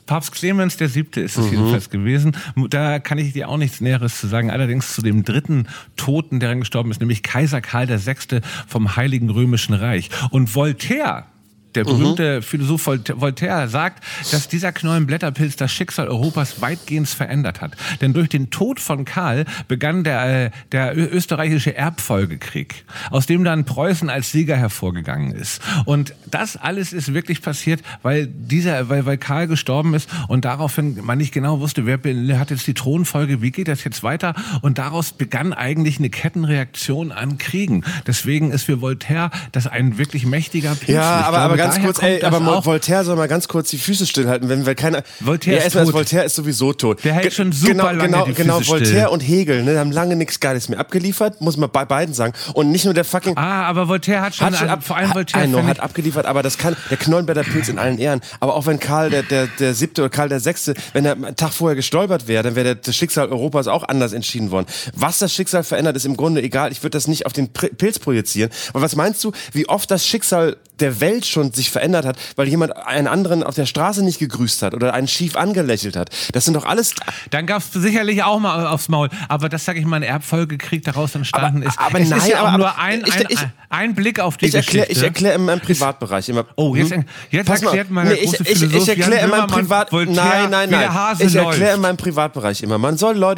Papst Clemens VII. Ist es jedenfalls gewesen. Da kann ich dir auch nichts Näheres zu sagen. Allerdings zu dem dritten Toten, der gestorben ist, nämlich Kaiser Karl VI. Vom Heiligen Römischen Reich. Und Voltaire, der berühmte Philosoph Voltaire, sagt, dass dieser Knollenblätterpilz das Schicksal Europas weitgehend verändert hat. Denn durch den Tod von Karl begann der österreichische Erbfolgekrieg, aus dem dann Preußen als Sieger hervorgegangen ist. Und das alles ist wirklich passiert, weil Karl gestorben ist und daraufhin man nicht genau wusste, wer hat jetzt die Thronfolge, wie geht das jetzt weiter? Und daraus begann eigentlich eine Kettenreaktion an Kriegen. Deswegen ist für Voltaire das ein wirklich mächtiger Pilz. Ja, aber ganz kurz, Voltaire soll mal ganz kurz die Füße stillhalten, weil keiner. Voltaire ist sowieso tot. Der hält schon super lange die Füße Voltaire still. und Hegel, haben lange nichts Geiles mehr abgeliefert, muss man bei beiden sagen. Und nicht nur der fucking. Aber Voltaire hat schon vor allem Voltaire hat abgeliefert, aber das kann der Knollenblätterpilz in allen Ehren. Aber auch wenn Karl der Siebte oder Karl der Sechste, wenn er einen Tag vorher gestolpert wäre, dann wäre das Schicksal Europas auch anders entschieden worden. Was das Schicksal verändert, ist im Grunde egal. Ich würde das nicht auf den Pilz projizieren. Aber was meinst du, wie oft das Schicksal der Welt schon sich verändert hat, weil jemand einen anderen auf der Straße nicht gegrüßt hat oder einen schief angelächelt hat. Das sind doch alles... Dann gab's sicherlich auch mal aufs Maul. Aber das, sag ich mal, ein Erbfolgekrieg daraus entstanden ist. Aber es nein, ist ja auch aber nur ein Blick auf die Geschichte. Ich erkläre in meinem Privatbereich immer... Oh, jetzt erklärt mal der große Philosoph ich erkläre in meinem Nein. Ich erkläre in meinem Privatbereich immer, man soll Leute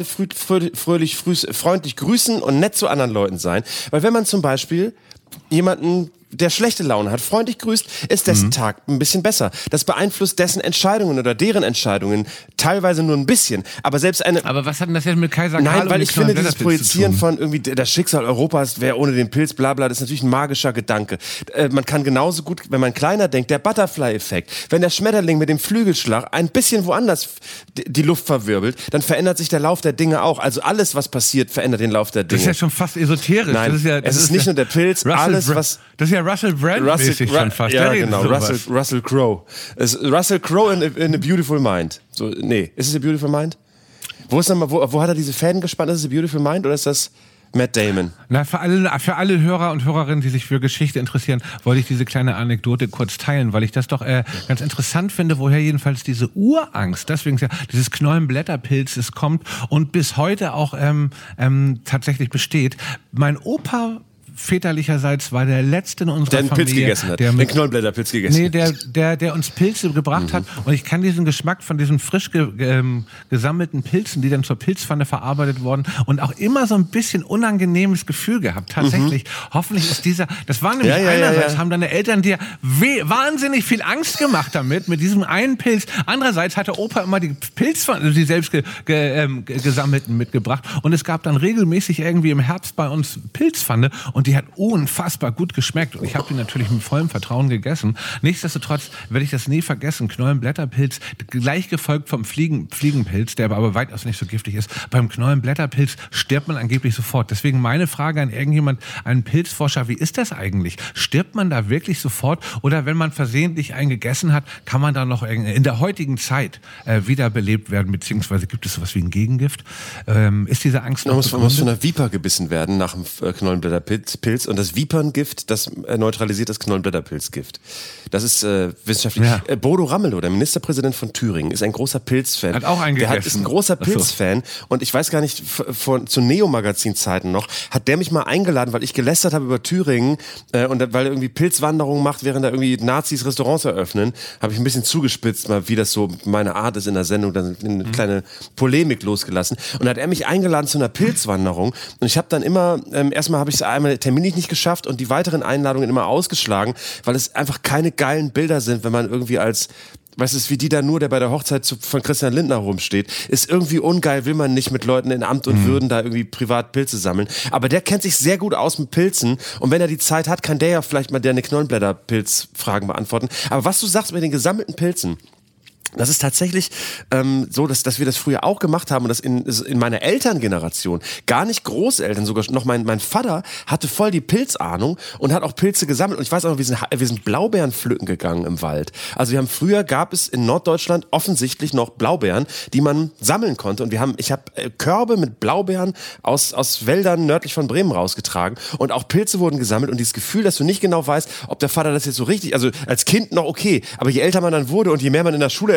freundlich grüßen und nett zu anderen Leuten sein. Weil wenn man zum Beispiel jemanden, der schlechte Laune hat, freundlich grüßt, ist dessen Tag ein bisschen besser. Das beeinflusst dessen Entscheidungen oder deren Entscheidungen teilweise nur ein bisschen. Aber selbst Aber was hat denn das jetzt mit Kaiser Karl? Nein, weil ich finde, dieses Projizieren von irgendwie das Schicksal Europas wäre ohne den Pilz, bla bla, das ist natürlich ein magischer Gedanke. Man kann genauso gut, wenn man kleiner denkt, der Butterfly-Effekt. Wenn der Schmetterling mit dem Flügelschlag ein bisschen woanders die Luft verwirbelt, dann verändert sich der Lauf der Dinge auch. Also alles, was passiert, verändert den Lauf der Dinge. Das ist ja schon fast esoterisch. Nein, es ist nicht nur der Pilz, alles was... Das ist ja Russell Brand-mäßig schon fast. Ja, genau, Russell Crowe. Russell Crowe in A Beautiful Mind. So, nee, ist es A Beautiful Mind? Wo hat er diese Fäden gespannt? Ist es A Beautiful Mind oder ist das Matt Damon? Na, für alle Hörer und Hörerinnen, die sich für Geschichte interessieren, wollte ich diese kleine Anekdote kurz teilen, weil ich das doch ganz interessant finde, woher jedenfalls diese Urangst, deswegen ja dieses Knollenblätterpilzes kommt und bis heute auch tatsächlich besteht. Mein Opa väterlicherseits war der letzte in unserer Familie, Pilz gegessen hat. Den Knollenblätterpilz gegessen. Nee, der uns Pilze gebracht hat. Und ich kann diesen Geschmack von diesen frisch gesammelten Pilzen, die dann zur Pilzpfanne verarbeitet wurden und auch immer so ein bisschen unangenehmes Gefühl gehabt. Tatsächlich. Hoffentlich ist das war nämlich einerseits haben deine Eltern dir wahnsinnig viel Angst gemacht mit diesem einen Pilz. Andererseits hatte Opa immer die Pilzpfanne, die selbst gesammelten mitgebracht. Und es gab dann regelmäßig irgendwie im Herbst bei uns Pilzpfanne und die hat unfassbar gut geschmeckt und ich habe die natürlich mit vollem Vertrauen gegessen. Nichtsdestotrotz werde ich das nie vergessen. Knollenblätterpilz, gleich gefolgt vom Fliegenpilz, der aber weitaus nicht so giftig ist. Beim Knollenblätterpilz stirbt man angeblich sofort. Deswegen meine Frage an irgendjemand, einen Pilzforscher, wie ist das eigentlich? Stirbt man da wirklich sofort oder wenn man versehentlich einen gegessen hat, kann man da noch in der heutigen Zeit wiederbelebt werden, beziehungsweise gibt es sowas wie ein Gegengift? Ist diese Angst noch begründet? Man muss von einer Viper gebissen werden nach dem Knollenblätterpilz und das Viperngift, das neutralisiert das Knollenblätterpilzgift. Das ist wissenschaftlich. Ja. Bodo Ramelow, der Ministerpräsident von Thüringen, ist ein großer Pilzfan. Hat auch einen gegessen. Ist ein großer Pilzfan und ich weiß gar nicht, zu Neo-Magazin-Zeiten noch, hat der mich mal eingeladen, weil ich gelästert habe über Thüringen und weil er irgendwie Pilzwanderungen macht, während da irgendwie Nazis Restaurants eröffnen, habe ich ein bisschen zugespitzt, mal wie das so meine Art ist in der Sendung, dann eine kleine Polemik losgelassen und dann hat er mich eingeladen zu einer Pilzwanderung und ich habe dann immer, erstmal habe ich einmal terminlich nicht geschafft und die weiteren Einladungen immer ausgeschlagen, weil es einfach keine geilen Bilder sind, wenn man irgendwie weißt du, wie Dieter Nuhr, der bei der Hochzeit von Christian Lindner rumsteht, ist irgendwie ungeil, will man nicht mit Leuten in Amt und Würden da irgendwie privat Pilze sammeln. Aber der kennt sich sehr gut aus mit Pilzen und wenn er die Zeit hat, kann der ja vielleicht mal eine Knollenblätterpilz-Fragen beantworten. Aber was du sagst mit den gesammelten Pilzen, das ist tatsächlich so, dass wir das früher auch gemacht haben und das in meiner Elterngeneration, gar nicht Großeltern, sogar noch mein Vater hatte voll die Pilzahnung und hat auch Pilze gesammelt und ich weiß auch noch, wir sind Blaubeeren pflücken gegangen im Wald. Also gab es in Norddeutschland offensichtlich noch Blaubeeren, die man sammeln konnte und ich habe Körbe mit Blaubeeren aus Wäldern nördlich von Bremen rausgetragen und auch Pilze wurden gesammelt und dieses Gefühl, dass du nicht genau weißt, ob der Vater das jetzt so richtig, also als Kind noch okay, aber je älter man dann wurde und je mehr man in der Schule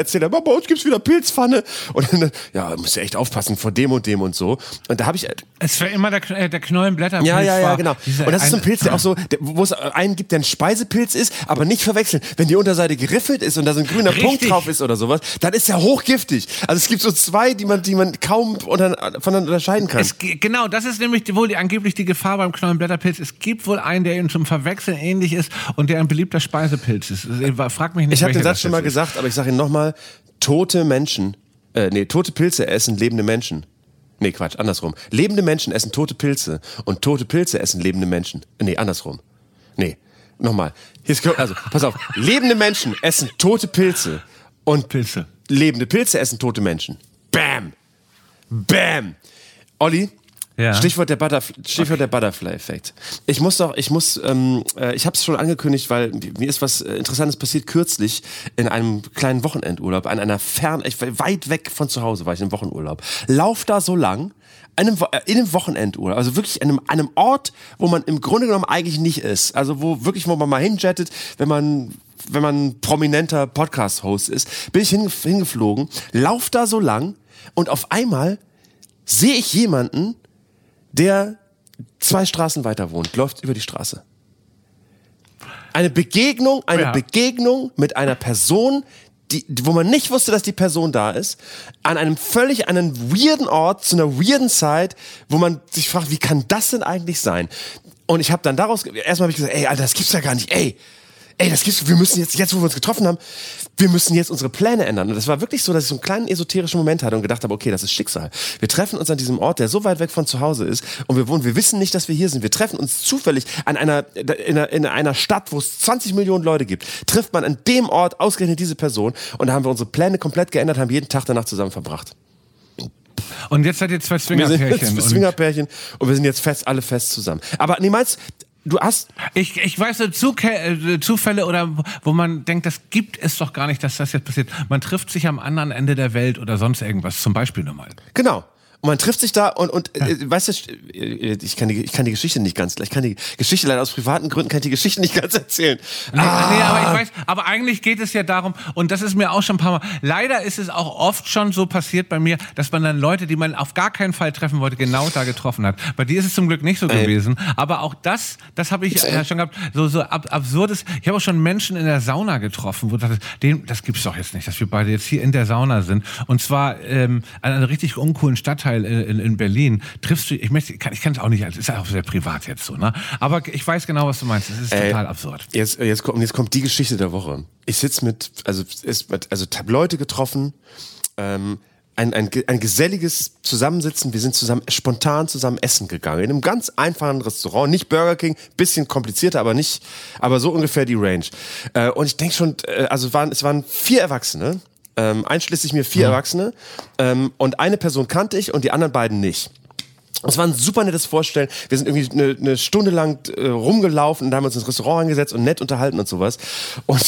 erzählt hat, bei uns gibt's wieder Pilzpfanne. Und dann, ja, musst du echt aufpassen vor dem und so. Und da habe ich... Es war immer der Knollenblätterpilz. Ja, genau. Und das ist so ein Pilz, der auch so, wo es einen gibt, der ein Speisepilz ist, aber nicht verwechseln. Wenn die Unterseite geriffelt ist und da so ein grüner Punkt drauf ist oder sowas, dann ist der hochgiftig. Also es gibt so zwei, die man kaum voneinander unterscheiden kann. Genau, das ist nämlich wohl angeblich die Gefahr beim Knollenblätterpilz. Es gibt wohl einen, der ihm zum Verwechseln ähnlich ist und der ein beliebter Speisepilz ist. Frag mich nicht, ich habe den Satz schon mal gesagt, aber ich sage ihn nochmal. Tote Pilze essen lebende Menschen. Nee, Quatsch, andersrum. Lebende Menschen essen tote Pilze und tote Pilze essen lebende Menschen. Nee, andersrum. Nee, nochmal. Also, pass auf. Lebende Menschen essen tote Pilze und lebende Pilze essen tote Menschen. Bam! Bam! Olli, ja. Stichwort der Butterfly-Effekt. Ich hab's schon angekündigt, weil mir ist was Interessantes passiert kürzlich in einem kleinen Wochenendurlaub, weit weg von zu Hause war ich im Wochenurlaub. Lauf da so lang, in einem Wochenendurlaub, also wirklich an einem Ort, wo man im Grunde genommen eigentlich nicht ist. Also wo man mal hinjettet, wenn man prominenter Podcast-Host ist, bin ich hingeflogen, lauf da so lang und auf einmal sehe ich jemanden, der 2 Straßen weiter wohnt, läuft über die Straße. Eine Begegnung mit einer Person, wo man nicht wusste, dass die Person da ist, an einem weirden Ort, zu einer weirden Zeit, wo man sich fragt, wie kann das denn eigentlich sein? Und ich habe dann erstmal habe ich gesagt, ey, Alter, das gibt's ja gar nicht, wir müssen jetzt, wo wir uns getroffen haben, wir müssen jetzt unsere Pläne ändern. Und das war wirklich so, dass ich so einen kleinen esoterischen Moment hatte und gedacht habe, okay, das ist Schicksal. Wir treffen uns an diesem Ort, der so weit weg von zu Hause ist und wir wissen nicht, dass wir hier sind. Wir treffen uns zufällig in einer Stadt, wo es 20 Millionen Leute gibt. Trifft man an dem Ort ausgerechnet diese Person und da haben wir unsere Pläne komplett geändert, haben jeden Tag danach zusammen verbracht. Und jetzt seid ihr 2 Swingerpärchen. Wir sind Swingerpärchen und wir sind jetzt alle fest zusammen. Aber nee, meinst du hast... Ich weiß so Zufälle oder wo man denkt, das gibt es doch gar nicht, dass das jetzt passiert. Man trifft sich am anderen Ende der Welt oder sonst irgendwas, zum Beispiel nochmal. Genau. Und man trifft sich da und weißt du, ich kann die Geschichte nicht ganz, ich kann die Geschichte leider aus privaten Gründen, kann ich die Geschichte nicht ganz erzählen. Nee, aber ich weiß, aber eigentlich geht es ja darum, und das ist mir auch schon ein paar Mal, leider ist es auch oft schon so passiert bei mir, dass man dann Leute, die man auf gar keinen Fall treffen wollte, genau da getroffen hat. Bei dir ist es zum Glück nicht so gewesen, aber auch das habe ich ja schon gehabt, so absurdes, ich habe auch schon Menschen in der Sauna getroffen, wo ich dachte, das gibt's doch jetzt nicht, dass wir beide jetzt hier in der Sauna sind, und zwar an einer richtig uncoolen Stadtteil in Berlin, triffst du, ich kann es auch nicht, ist ja auch sehr privat jetzt so, ne? Aber ich weiß genau, was du meinst. Es ist total absurd. Jetzt kommt die Geschichte der Woche. Ich sitze Leute getroffen, ein geselliges Zusammensitzen. Wir sind spontan zusammen essen gegangen. In einem ganz einfachen Restaurant, nicht Burger King, bisschen komplizierter, aber so ungefähr die Range. Und ich denke schon, es waren 4 Erwachsene, einschließlich mir 4 Erwachsene, und eine Person kannte ich und die anderen beiden nicht. Es war ein super nettes Vorstellen. Wir sind irgendwie eine Stunde lang rumgelaufen und haben uns ins Restaurant angesetzt und nett unterhalten und sowas. Und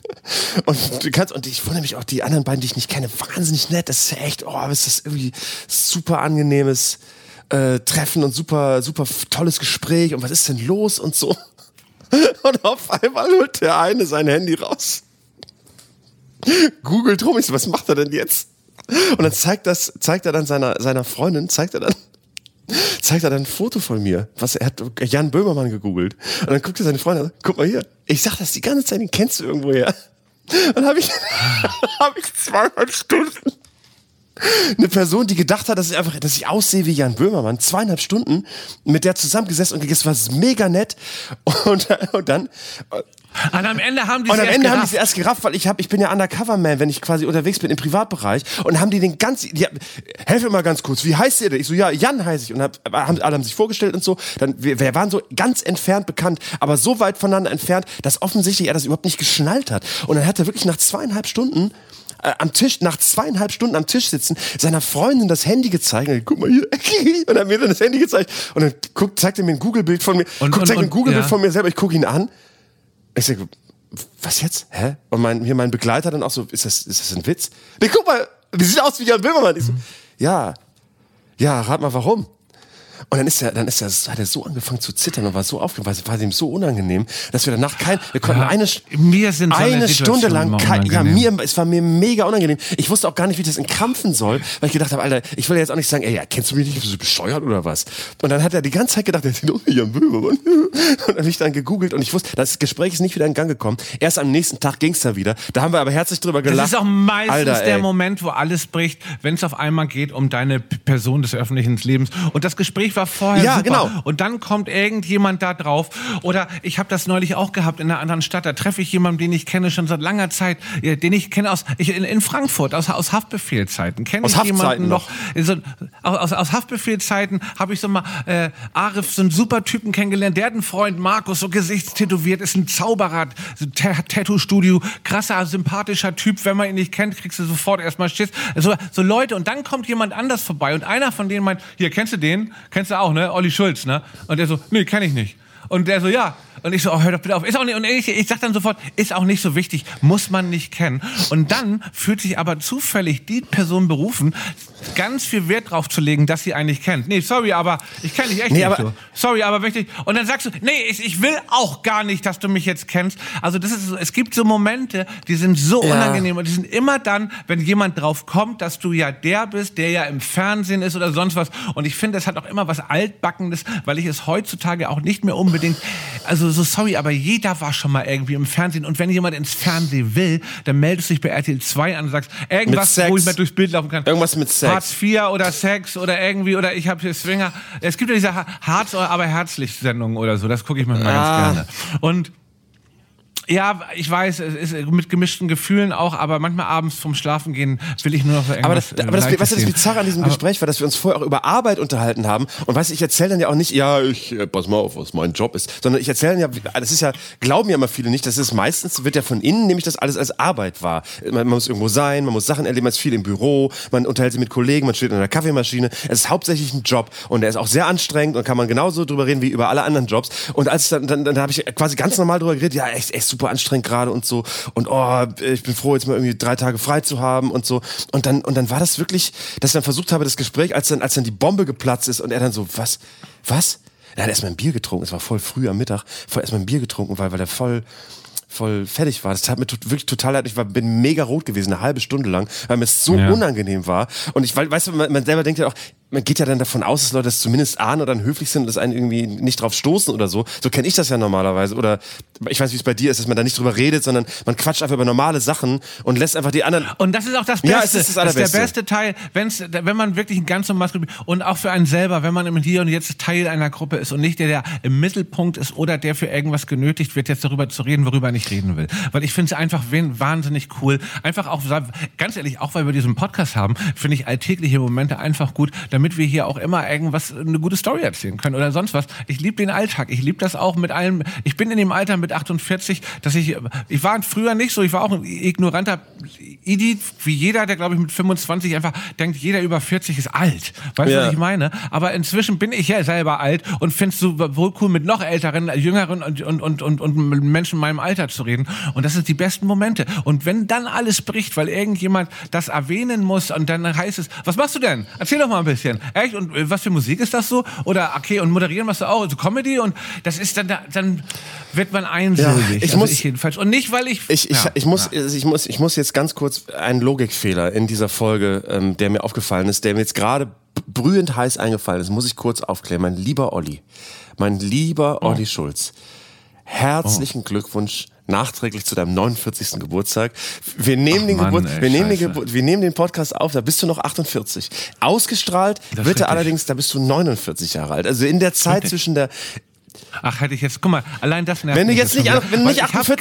ich wundere mich auch, die anderen beiden, die ich nicht kenne, wahnsinnig nett. Das ist echt, ist das irgendwie super angenehmes Treffen und super, super tolles Gespräch. Und was ist denn los und so? Und auf einmal holt der eine sein Handy raus. Googelt rum, ich so, was macht er denn jetzt? Und dann zeigt er dann seiner Freundin, zeigt er dann ein Foto von mir. Er hat Jan Böhmermann gegoogelt. Und dann guckt er seine Freundin an, guck mal hier. Ich sag das die ganze Zeit, den kennst du irgendwoher. Dann habe ich 2,5 Stunden eine Person, die gedacht hat, dass ich aussehe wie Jan Böhmermann, 2,5 Stunden mit der zusammengesessen und gegessen, was mega nett. Und dann... Und am Ende haben die es erst gerafft, weil ich bin ja Undercover-Man, wenn ich quasi unterwegs bin im Privatbereich, und haben die helf mir mal ganz kurz, wie heißt ihr denn? Ich so, ja, Jan heiße ich, und alle haben sich vorgestellt und so, wir waren so ganz entfernt bekannt, aber so weit voneinander entfernt, dass offensichtlich er das überhaupt nicht geschnallt hat. Und dann hat er wirklich nach 2,5 Stunden am Tisch sitzen, seiner Freundin das Handy gezeigt, und guck mal hier, und er hat mir dann das Handy gezeigt, und dann zeigt er mir ein Google-Bild von mir, von mir selber, ich gucke ihn an. Ich sage, was jetzt? Hä? Und mein Begleiter dann auch so, ist das ein Witz? Nee, guck mal, wie sieht aus wie Jan Böhmermann? Ich so, ja, rat mal warum. Und dann hat er so angefangen zu zittern und war so aufgeregt, weil es war ihm so unangenehm, dass wir danach wir konnten eine Stunde lang, es war mir mega unangenehm. Ich wusste auch gar nicht, wie ich das entkrampfen soll, weil ich gedacht habe, Alter, ich will jetzt auch nicht sagen, ey, ja, kennst du mich nicht, bist du bescheuert oder was? Und dann hat er die ganze Zeit gedacht, er sieht doch nicht am Böhmermann. Und dann habe ich dann gegoogelt und ich wusste, das Gespräch ist nicht wieder in Gang gekommen. Erst am nächsten Tag ging es da wieder. Da haben wir aber herzlich drüber gelacht. Das ist auch meistens der Moment, wo alles bricht, wenn es auf einmal geht um deine Person des öffentlichen Lebens. Und das Gespräch war vorher super. Genau. Und dann kommt irgendjemand da drauf. Oder ich habe das neulich auch gehabt in einer anderen Stadt. Da treffe ich jemanden, den ich kenne schon seit langer Zeit. Den ich kenne in Frankfurt, aus Haftbefehlzeiten. Kenne ich jemanden noch. Aus Haftbefehlzeiten habe ich so mal Arif, so einen super Typen kennengelernt. Der hat einen Freund, Markus, so gesichtstätowiert, ist ein Zauberer, Tattoo-Studio, krasser, sympathischer Typ. Wenn man ihn nicht kennt, kriegst du sofort erstmal Schiss. So Leute, und dann kommt jemand anders vorbei und einer von denen meint, hier, kennst du den? Kennst du auch, ne? Olli Schulz, ne? Und der so, nee, kenn ich nicht. Und der so, ja. Und ich so, oh, hör doch bitte auf. Ist auch nicht, und ich sag dann sofort, ist auch nicht so wichtig, muss man nicht kennen. Und dann fühlt sich aber zufällig die Person berufen, ganz viel Wert drauf zu legen, dass sie eigentlich kennt. Nee, sorry, aber ich kenne dich echt nicht so. Sorry, aber wichtig. Und dann sagst du, nee, ich will auch gar nicht, dass du mich jetzt kennst. Also das ist so, es gibt so Momente, die sind so unangenehm und die sind immer dann, wenn jemand drauf kommt, dass du ja der bist, der ja im Fernsehen ist oder sonst was. Und ich finde, das hat auch immer was Altbackenes, weil ich es heutzutage auch nicht mehr unbedingt, also so sorry, aber jeder war schon mal irgendwie im Fernsehen. Und wenn jemand ins Fernsehen will, dann meldest du dich bei RTL 2 an und sagst, irgendwas, wo ich mal durchs Bild laufen kann. Irgendwas mit Sex. Hartz IV oder Sex oder irgendwie, oder ich habe hier Swinger. Es gibt ja diese Harz, aber herzlich Sendungen oder so. Das gucke ich mir mal ganz gerne. Und ja, ich weiß, es ist mit gemischten Gefühlen auch, aber manchmal abends vom Schlafengehen will ich nur noch so irgendwas. Aber das Bizarre an diesem Gespräch war, dass wir uns vorher auch über Arbeit unterhalten haben. Und weißt du, ich erzähle dann ja auch nicht, pass mal auf, was mein Job ist, sondern ich erzähle dann ja, das ist ja, glauben ja immer viele nicht, das ist meistens, wird ja von innen, nämlich das alles als Arbeit wahr. Man muss irgendwo sein, man muss Sachen erleben, man ist viel im Büro, man unterhält sich mit Kollegen, man steht in einer Kaffeemaschine. Es ist hauptsächlich ein Job und der ist auch sehr anstrengend und kann man genauso drüber reden wie über alle anderen Jobs. Und als dann habe ich quasi ganz normal drüber geredet, ja, echt super anstrengend gerade und so und ich bin froh, jetzt mal irgendwie 3 Tage frei zu haben und so und dann war das wirklich, dass ich dann versucht habe, das Gespräch, als dann die Bombe geplatzt ist und er dann so, was? Er hat erstmal ein Bier getrunken, es war voll früh am Mittag, erstmal ein Bier getrunken, weil er voll fertig war. Das tat mir wirklich total leid. Ich bin mega rot gewesen, eine halbe Stunde lang, weil mir es so unangenehm war. Und ich weiß, man selber denkt ja auch, man geht ja dann davon aus, dass Leute das zumindest ahnen oder dann höflich sind und dass einen irgendwie nicht drauf stoßen oder so. So kenne ich das ja normalerweise. Oder ich weiß, wie es bei dir ist, dass man da nicht drüber redet, sondern man quatscht einfach über normale Sachen und lässt einfach die anderen... Und das ist auch das Beste. Ja, das ist der beste Teil, wenn man wirklich ein ganz normales... Und auch für einen selber, wenn man im Hier und Jetzt Teil einer Gruppe ist und nicht der im Mittelpunkt ist oder der für irgendwas genötigt wird, jetzt darüber zu reden, worüber er nicht reden will. Weil ich finde es einfach wahnsinnig cool. Einfach auch, ganz ehrlich, auch weil wir diesen Podcast haben, finde ich alltägliche Momente einfach gut, damit wir hier auch immer eine gute Story erzählen können oder sonst was. Ich liebe den Alltag. Ich liebe das auch mit allem. Ich bin in dem Alter mit 48, dass ich war früher nicht so, ich war auch ein ignoranter Idiot, wie jeder, der glaube ich mit 25 einfach denkt, jeder über 40 ist alt. Weißt du, was ich meine? Aber inzwischen bin ich ja selber alt und finde es so wohl cool, mit noch älteren, jüngeren und Menschen in meinem Alter zu reden. Und das sind die besten Momente. Und wenn dann alles bricht, weil irgendjemand das erwähnen muss und dann heißt es, was machst du denn? Erzähl doch mal ein bisschen. Echt? Und was für Musik ist das so? Oder okay, und moderieren machst du auch, so Comedy und das ist dann wird man einsilbig. Ich muss jedenfalls. Und nicht, weil ich muss jetzt ganz kurz einen Logikfehler in dieser Folge, der mir aufgefallen ist, der mir jetzt gerade brühend heiß eingefallen ist, muss ich kurz aufklären. Mein lieber Olli Schulz, herzlichen Glückwunsch nachträglich zu deinem 49. Geburtstag. Wir nehmen den Podcast auf, da bist du noch 48. Ausgestrahlt wird er allerdings, da bist du 49 Jahre alt. Also in der Zeit zwischen der... Ach, hätte ich jetzt, guck mal, allein das nervt wenn du jetzt nicht, wenn du nicht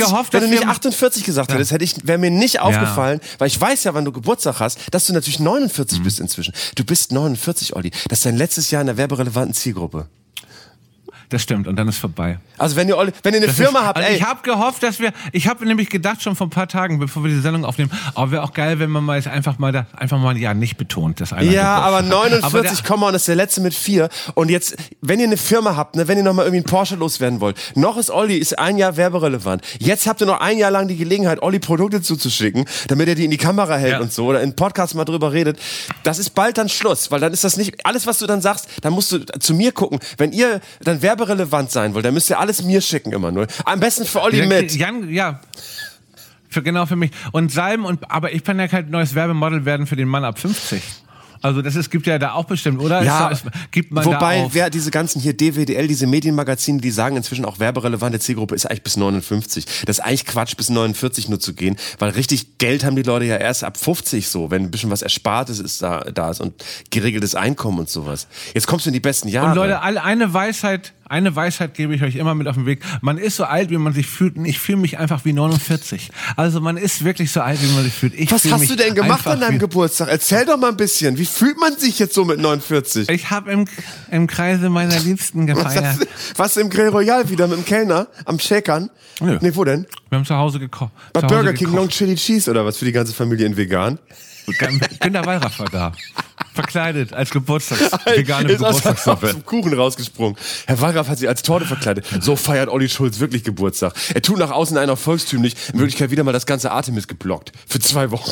48 gesagt hättest, wäre mir nicht aufgefallen, weil ich weiß ja, wann du Geburtstag hast, dass du natürlich 49 bist inzwischen. Du bist 49, Olli. Das ist dein letztes Jahr in der werberelevanten Zielgruppe. Das stimmt, und dann ist vorbei. Also wenn ihr eine Firma habt, also ich habe gehofft, ich habe nämlich gedacht schon vor ein paar Tagen, bevor wir die Sendung aufnehmen, wäre auch geil, wenn man mal jetzt einfach mal ja nicht betont, dass einer ja, aber Geburtstag hat. 49, und ist der letzte mit 4. Und jetzt, wenn ihr eine Firma habt, ne, wenn ihr nochmal irgendwie einen Porsche loswerden wollt, noch ist Olli, ist 1 Jahr werberelevant. Jetzt habt ihr noch 1 Jahr lang die Gelegenheit, Olli Produkte zuzuschicken, damit er die in die Kamera hält und so, oder in Podcasts mal drüber redet. Das ist bald dann Schluss, weil dann ist das nicht, alles was du dann sagst, dann musst du zu mir gucken. Wenn ihr dann werberelevant sein wollt, dann müsst ihr alles mir schicken immer nur. Am besten für Olli mit. Jan, ja. Genau für mich. Und Salben aber ich kann ja kein neues Werbemodel werden für den Mann ab 50. Also gibt ja da auch bestimmt, oder? Ja, gibt man wobei, da auf? wer diese ganzen hier DWDL, diese Medienmagazine, die sagen inzwischen auch werberelevante Zielgruppe ist eigentlich bis 59. Das ist eigentlich Quatsch, bis 49 nur zu gehen, weil richtig Geld haben die Leute ja erst ab 50 so, wenn ein bisschen was Erspartes ist da ist und geregeltes Einkommen und sowas. Jetzt kommst du in die besten Jahre. Und Leute, eine Weisheit gebe ich euch immer mit auf den Weg. Man ist so alt, wie man sich fühlt, und ich fühle mich einfach wie 49. Also man ist wirklich so alt, wie man sich fühlt. Was hast du denn gemacht an deinem Geburtstag? Erzähl doch mal ein bisschen. Wie fühlt man sich jetzt so mit 49? Ich habe im Kreise meiner Liebsten gefeiert. Was im Grill Royal wieder mit dem Kellner am Shakern? Nö. Nee, wo denn? Wir haben zu Hause gekocht. Bei Burger King Long Chili Cheese oder was für die ganze Familie in vegan? Günter Wallraff war da. Verkleidet als vegane Geburtstagstorte. Aus dem Kuchen rausgesprungen. Herr Wallraff hat sich als Torte verkleidet. So feiert Olli Schulz wirklich Geburtstag. Er tut nach außen einer volkstümlich, in Wirklichkeit wieder mal das ganze Artemis geblockt. Für 2 Wochen.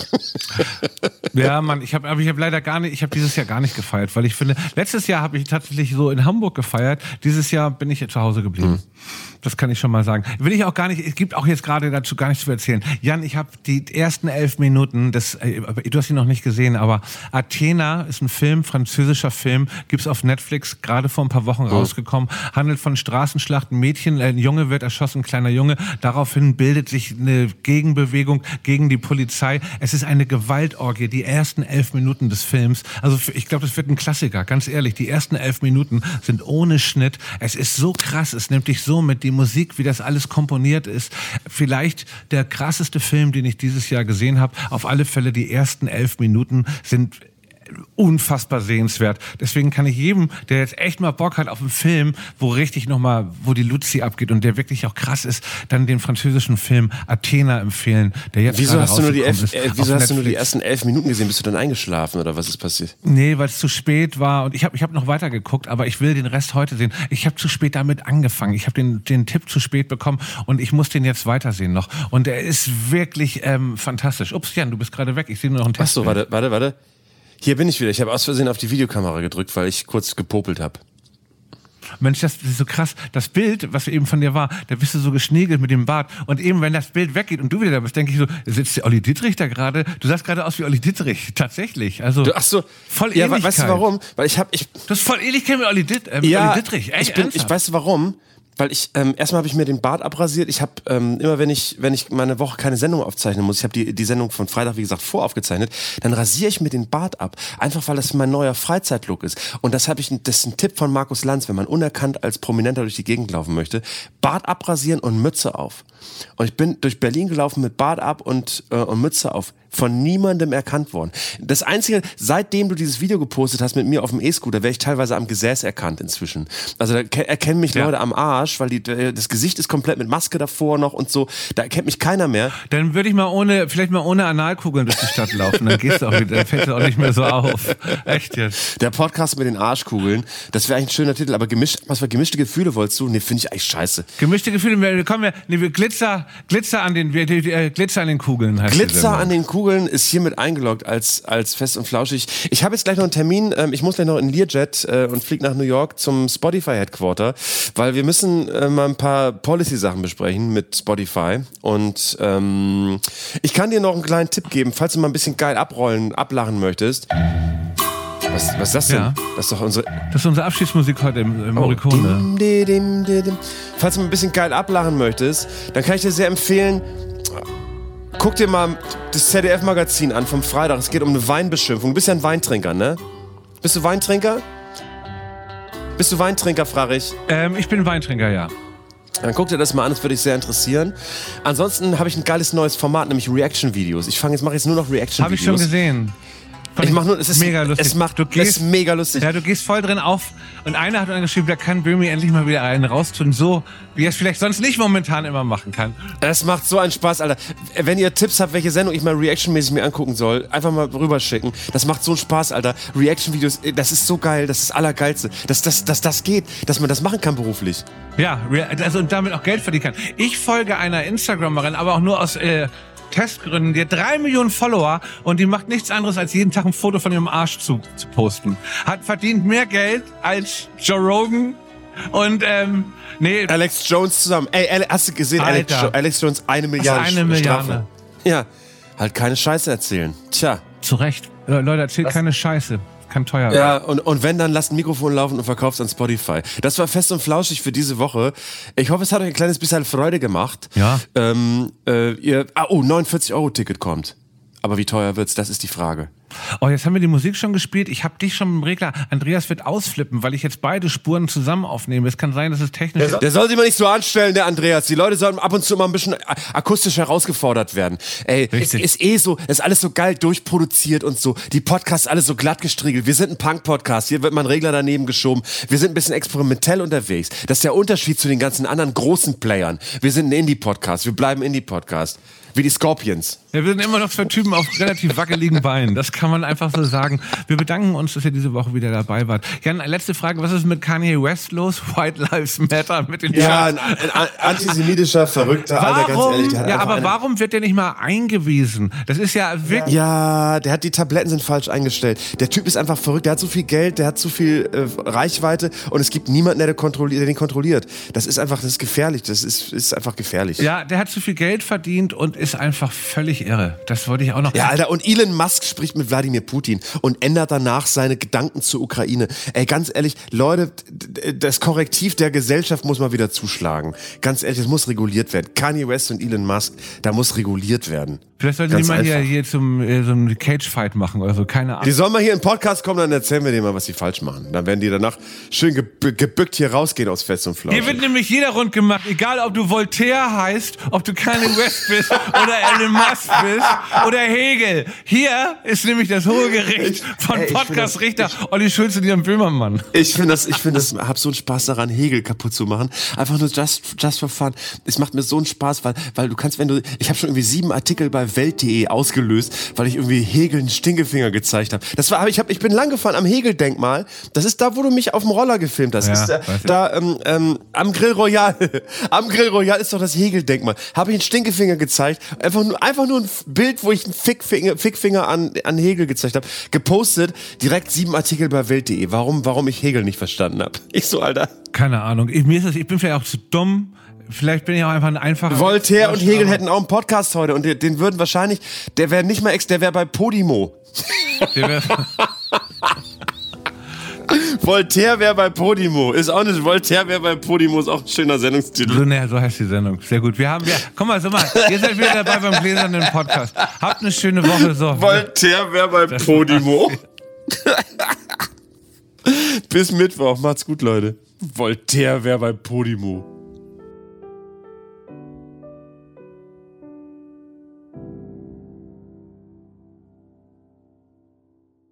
Ja, Mann, ich habe dieses Jahr gar nicht gefeiert, weil ich finde, letztes Jahr habe ich tatsächlich so in Hamburg gefeiert. Dieses Jahr bin ich zu Hause geblieben. Das kann ich schon mal sagen. Will ich auch gar nicht, es gibt auch jetzt gerade dazu gar nichts zu erzählen. Jan, ich habe die ersten 11 Minuten, du hast ihn noch nicht gesehen, aber Athena ist ein Film, französischer Film, gibt's auf Netflix, gerade vor ein paar Wochen rausgekommen, handelt von Straßenschlachten, ein Junge wird erschossen, ein kleiner Junge, daraufhin bildet sich eine Gegenbewegung gegen die Polizei. Es ist eine Gewaltorgie, die ersten 11 Minuten des Films, also ich glaube, das wird ein Klassiker, ganz ehrlich, die ersten 11 Minuten sind ohne Schnitt, es ist so krass, es nimmt dich so mit, die Musik, wie das alles komponiert ist, vielleicht der krasseste Film, den ich dieses Jahr gesehen habe, auf alle Fälle die ersten 11 Minuten sind unfassbar sehenswert. Deswegen kann ich jedem, der jetzt echt mal Bock hat auf einen Film, wo die Luzi abgeht und der wirklich auch krass ist, dann den französischen Film Athena empfehlen, der jetzt Wieso hast du nur die ersten 11 Minuten gesehen? Bist du dann eingeschlafen oder was ist passiert? Nee, weil es zu spät war und ich hab noch weiter geguckt, aber ich will den Rest heute sehen. Ich habe zu spät damit angefangen. Ich habe den Tipp zu spät bekommen und ich muss den jetzt weitersehen noch. Und er ist wirklich fantastisch. Ups, Jan, du bist gerade weg. Ich sehe nur noch einen Test. Ach so, warte. Hier bin ich wieder. Ich habe aus Versehen auf die Videokamera gedrückt, weil ich kurz gepopelt habe. Mensch, das ist so krass. Das Bild, was eben von dir war, da bist du so geschniegelt mit dem Bart. Und eben, wenn das Bild weggeht und du wieder da bist, denke ich so, sitzt der Olli Dittrich da gerade? Du sahst gerade aus wie Olli Dittrich, tatsächlich. Also, voll Ähnlichkeit. Ja, weißt du warum? Weil du hast voll Ähnlichkeit mit Olli Dittrich. Echt, ich weiß warum. Weil erstmal habe ich mir den Bart abrasiert. Ich habe immer, wenn ich meine Woche keine Sendung aufzeichnen muss, ich habe die Sendung von Freitag, wie gesagt, voraufgezeichnet, dann rasiere ich mir den Bart ab. Einfach, weil das mein neuer Freizeitlook ist. Und das ist ein Tipp von Markus Lanz, wenn man unerkannt als Prominenter durch die Gegend laufen möchte. Bart abrasieren und Mütze auf. Und ich bin durch Berlin gelaufen mit Bart ab und Mütze auf. Von niemandem erkannt worden. Das Einzige, seitdem du dieses Video gepostet hast mit mir auf dem E-Scooter, werde ich teilweise am Gesäß erkannt inzwischen. Also da erkennen mich Leute am Arsch, weil das Gesicht ist komplett mit Maske davor noch und so. Da erkennt mich keiner mehr. Dann würde ich vielleicht mal ohne Analkugeln durch die Stadt laufen. Dann gehst du auch wieder, dann fällt es auch nicht mehr so auf. Echt jetzt. Der Podcast mit den Arschkugeln, das wäre eigentlich ein schöner Titel, aber gemischte Gefühle wolltest du? Nee, finde ich eigentlich scheiße. Gemischte Gefühle, Glitzer an den Kugeln heißt Glitzer an den Kugeln ist hiermit eingeloggt als fest und flauschig. Ich habe jetzt gleich noch einen Termin. Ich muss gleich noch in Learjet und fliege nach New York zum Spotify Headquarter, weil wir müssen mal ein paar Policy-Sachen besprechen mit Spotify. Und ich kann dir noch einen kleinen Tipp geben, falls du mal ein bisschen geil ablachen möchtest. Was ist das denn? Ja. Das ist doch Das ist unsere Abschiedsmusik heute im Morricone. Falls du mal ein bisschen geil ablachen möchtest, dann kann ich dir sehr empfehlen, guck dir mal das ZDF-Magazin an vom Freitag. Es geht um eine Weinbeschimpfung. Du bist ja ein Weintrinker, ne? Bist du Weintrinker? Frage ich. Ich bin Weintrinker, ja. Dann guck dir das mal an, das würde dich sehr interessieren. Ansonsten habe ich ein geiles neues Format, nämlich Reaction-Videos. Ich mache jetzt nur noch Reaction-Videos. Habe ich schon gesehen. fand es ist mega lustig. Es ist mega lustig. Ja, du gehst voll drin auf. Und einer hat dann geschrieben, da kann Böhmi endlich mal wieder einen raustun, so wie er es vielleicht sonst nicht momentan immer machen kann. Es macht so einen Spaß, Alter. Wenn ihr Tipps habt, welche Sendung ich mal reactionmäßig mir angucken soll, einfach mal rüberschicken. Das macht so einen Spaß, Alter. Reaction-Videos, das ist so geil, das ist das Allergeilste. Dass das geht, dass man das machen kann beruflich. Ja, also und damit auch Geld verdienen kann. Ich folge einer Instagramerin, aber auch nur aus Testgründen, die hat 3 Millionen Follower und die macht nichts anderes, als jeden Tag ein Foto von ihrem Arsch zu posten. Verdient mehr Geld als Joe Rogan und Alex Jones zusammen. Ey, hast du gesehen, Alex Jones 1 Milliarde Strafe. Ja, halt keine Scheiße erzählen. Tja. Zu Recht. Leute, erzählt keine Scheiße. Kann teuer werden. Ja, und wenn, dann lasst ein Mikrofon laufen und verkauft es an Spotify. Das war Fest und Flauschig für diese Woche. Ich hoffe, es hat euch ein kleines bisschen Freude gemacht. Ja. 49-Euro-Ticket kommt. Aber wie teuer wird's? Das ist die Frage. Oh, jetzt haben wir die Musik schon gespielt. Ich habe dich schon im Regler. Andreas wird ausflippen, weil ich jetzt beide Spuren zusammen aufnehme. Es kann sein, dass es technisch... Der soll sich mal nicht so anstellen, der Andreas. Die Leute sollen ab und zu mal ein bisschen akustisch herausgefordert werden. Ey, ist so, ist alles so geil durchproduziert und so. Die Podcasts alles so glatt gestriegelt. Wir sind ein Punk-Podcast. Hier wird mal ein Regler daneben geschoben. Wir sind ein bisschen experimentell unterwegs. Das ist der Unterschied zu den ganzen anderen großen Playern. Wir sind ein Indie-Podcast. Wir bleiben Indie-Podcast. Wie die Scorpions. Ja, wir sind immer noch zwei Typen auf relativ wackeligen Beinen. Das kann man einfach so sagen. Wir bedanken uns, dass ihr diese Woche wieder dabei wart. Jan, letzte Frage. Was ist mit Kanye West los? White Lives Matter mit den ein antisemitischer Verrückter. Alter, ganz ehrlich. Warum wird der nicht mal eingewiesen? Das ist ja wirklich... Ja, die Tabletten sind falsch eingestellt. Der Typ ist einfach verrückt. Der hat so viel Geld, der hat so viel Reichweite und es gibt niemanden, der den kontrolliert. Das ist gefährlich. Das ist einfach gefährlich. Ja, der hat zu viel Geld verdient und ist einfach völlig irre. Das wollte ich auch noch... Ja, Alter, und Elon Musk spricht mit Wladimir Putin und ändert danach seine Gedanken zur Ukraine. Ey, ganz ehrlich, Leute, das Korrektiv der Gesellschaft muss mal wieder zuschlagen. Ganz ehrlich, es muss reguliert werden. Kanye West und Elon Musk, da muss reguliert werden. Vielleicht sollten die mal hier so einen Cage-Fight machen oder so, keine Ahnung. Die sollen mal hier in den Podcast kommen, dann erzählen wir denen mal, was sie falsch machen. Dann werden die danach schön gebückt hier rausgehen aus Fest und Flauschig. Hier wird nämlich jeder rund gemacht, egal ob du Voltaire heißt, ob du Kanye West bist oder Elon Musk bist oder Hegel. Hier ist nämlich das hohe Gericht von Podcast-Richter Olli Schulz und Jan Böhmermann. Ich hab so einen Spaß daran, Hegel kaputt zu machen. Einfach nur just for fun. Es macht mir so einen Spaß, weil du kannst, ich habe schon irgendwie 7 Artikel bei Welt.de ausgelöst, weil ich irgendwie Hegel einen Stinkefinger gezeigt habe. Ich bin lang gefahren am Hegel-Denkmal. Das ist da, wo du mich auf dem Roller gefilmt hast. Ja, am Grill Royal. Am Grill Royal ist doch das Hegel-Denkmal. Habe ich einen Stinkefinger gezeigt. Einfach nur ein Bild, wo ich einen Fickfinger an Hegel gezeigt habe. Gepostet, direkt 7 Artikel bei Welt.de. Warum ich Hegel nicht verstanden habe. Ich so, Alter. Keine Ahnung. Ich bin vielleicht auch zu dumm. Vielleicht bin ich auch einfach ein einfacher... Voltaire und Hegel hätten auch einen Podcast heute und den würden wahrscheinlich... Der wäre nicht mal der wäre bei Podimo. Voltaire wäre bei Podimo. Ist auch nicht... Voltaire wäre bei Podimo, ist auch ein schöner Sendungstitel. So heißt die Sendung. Sehr gut. Komm mal, ihr seid wieder dabei beim gläsernen Podcast. Habt eine schöne Woche. So. Voltaire wäre bei Podimo. Bis Mittwoch. Macht's gut, Leute. Voltaire wäre bei Podimo.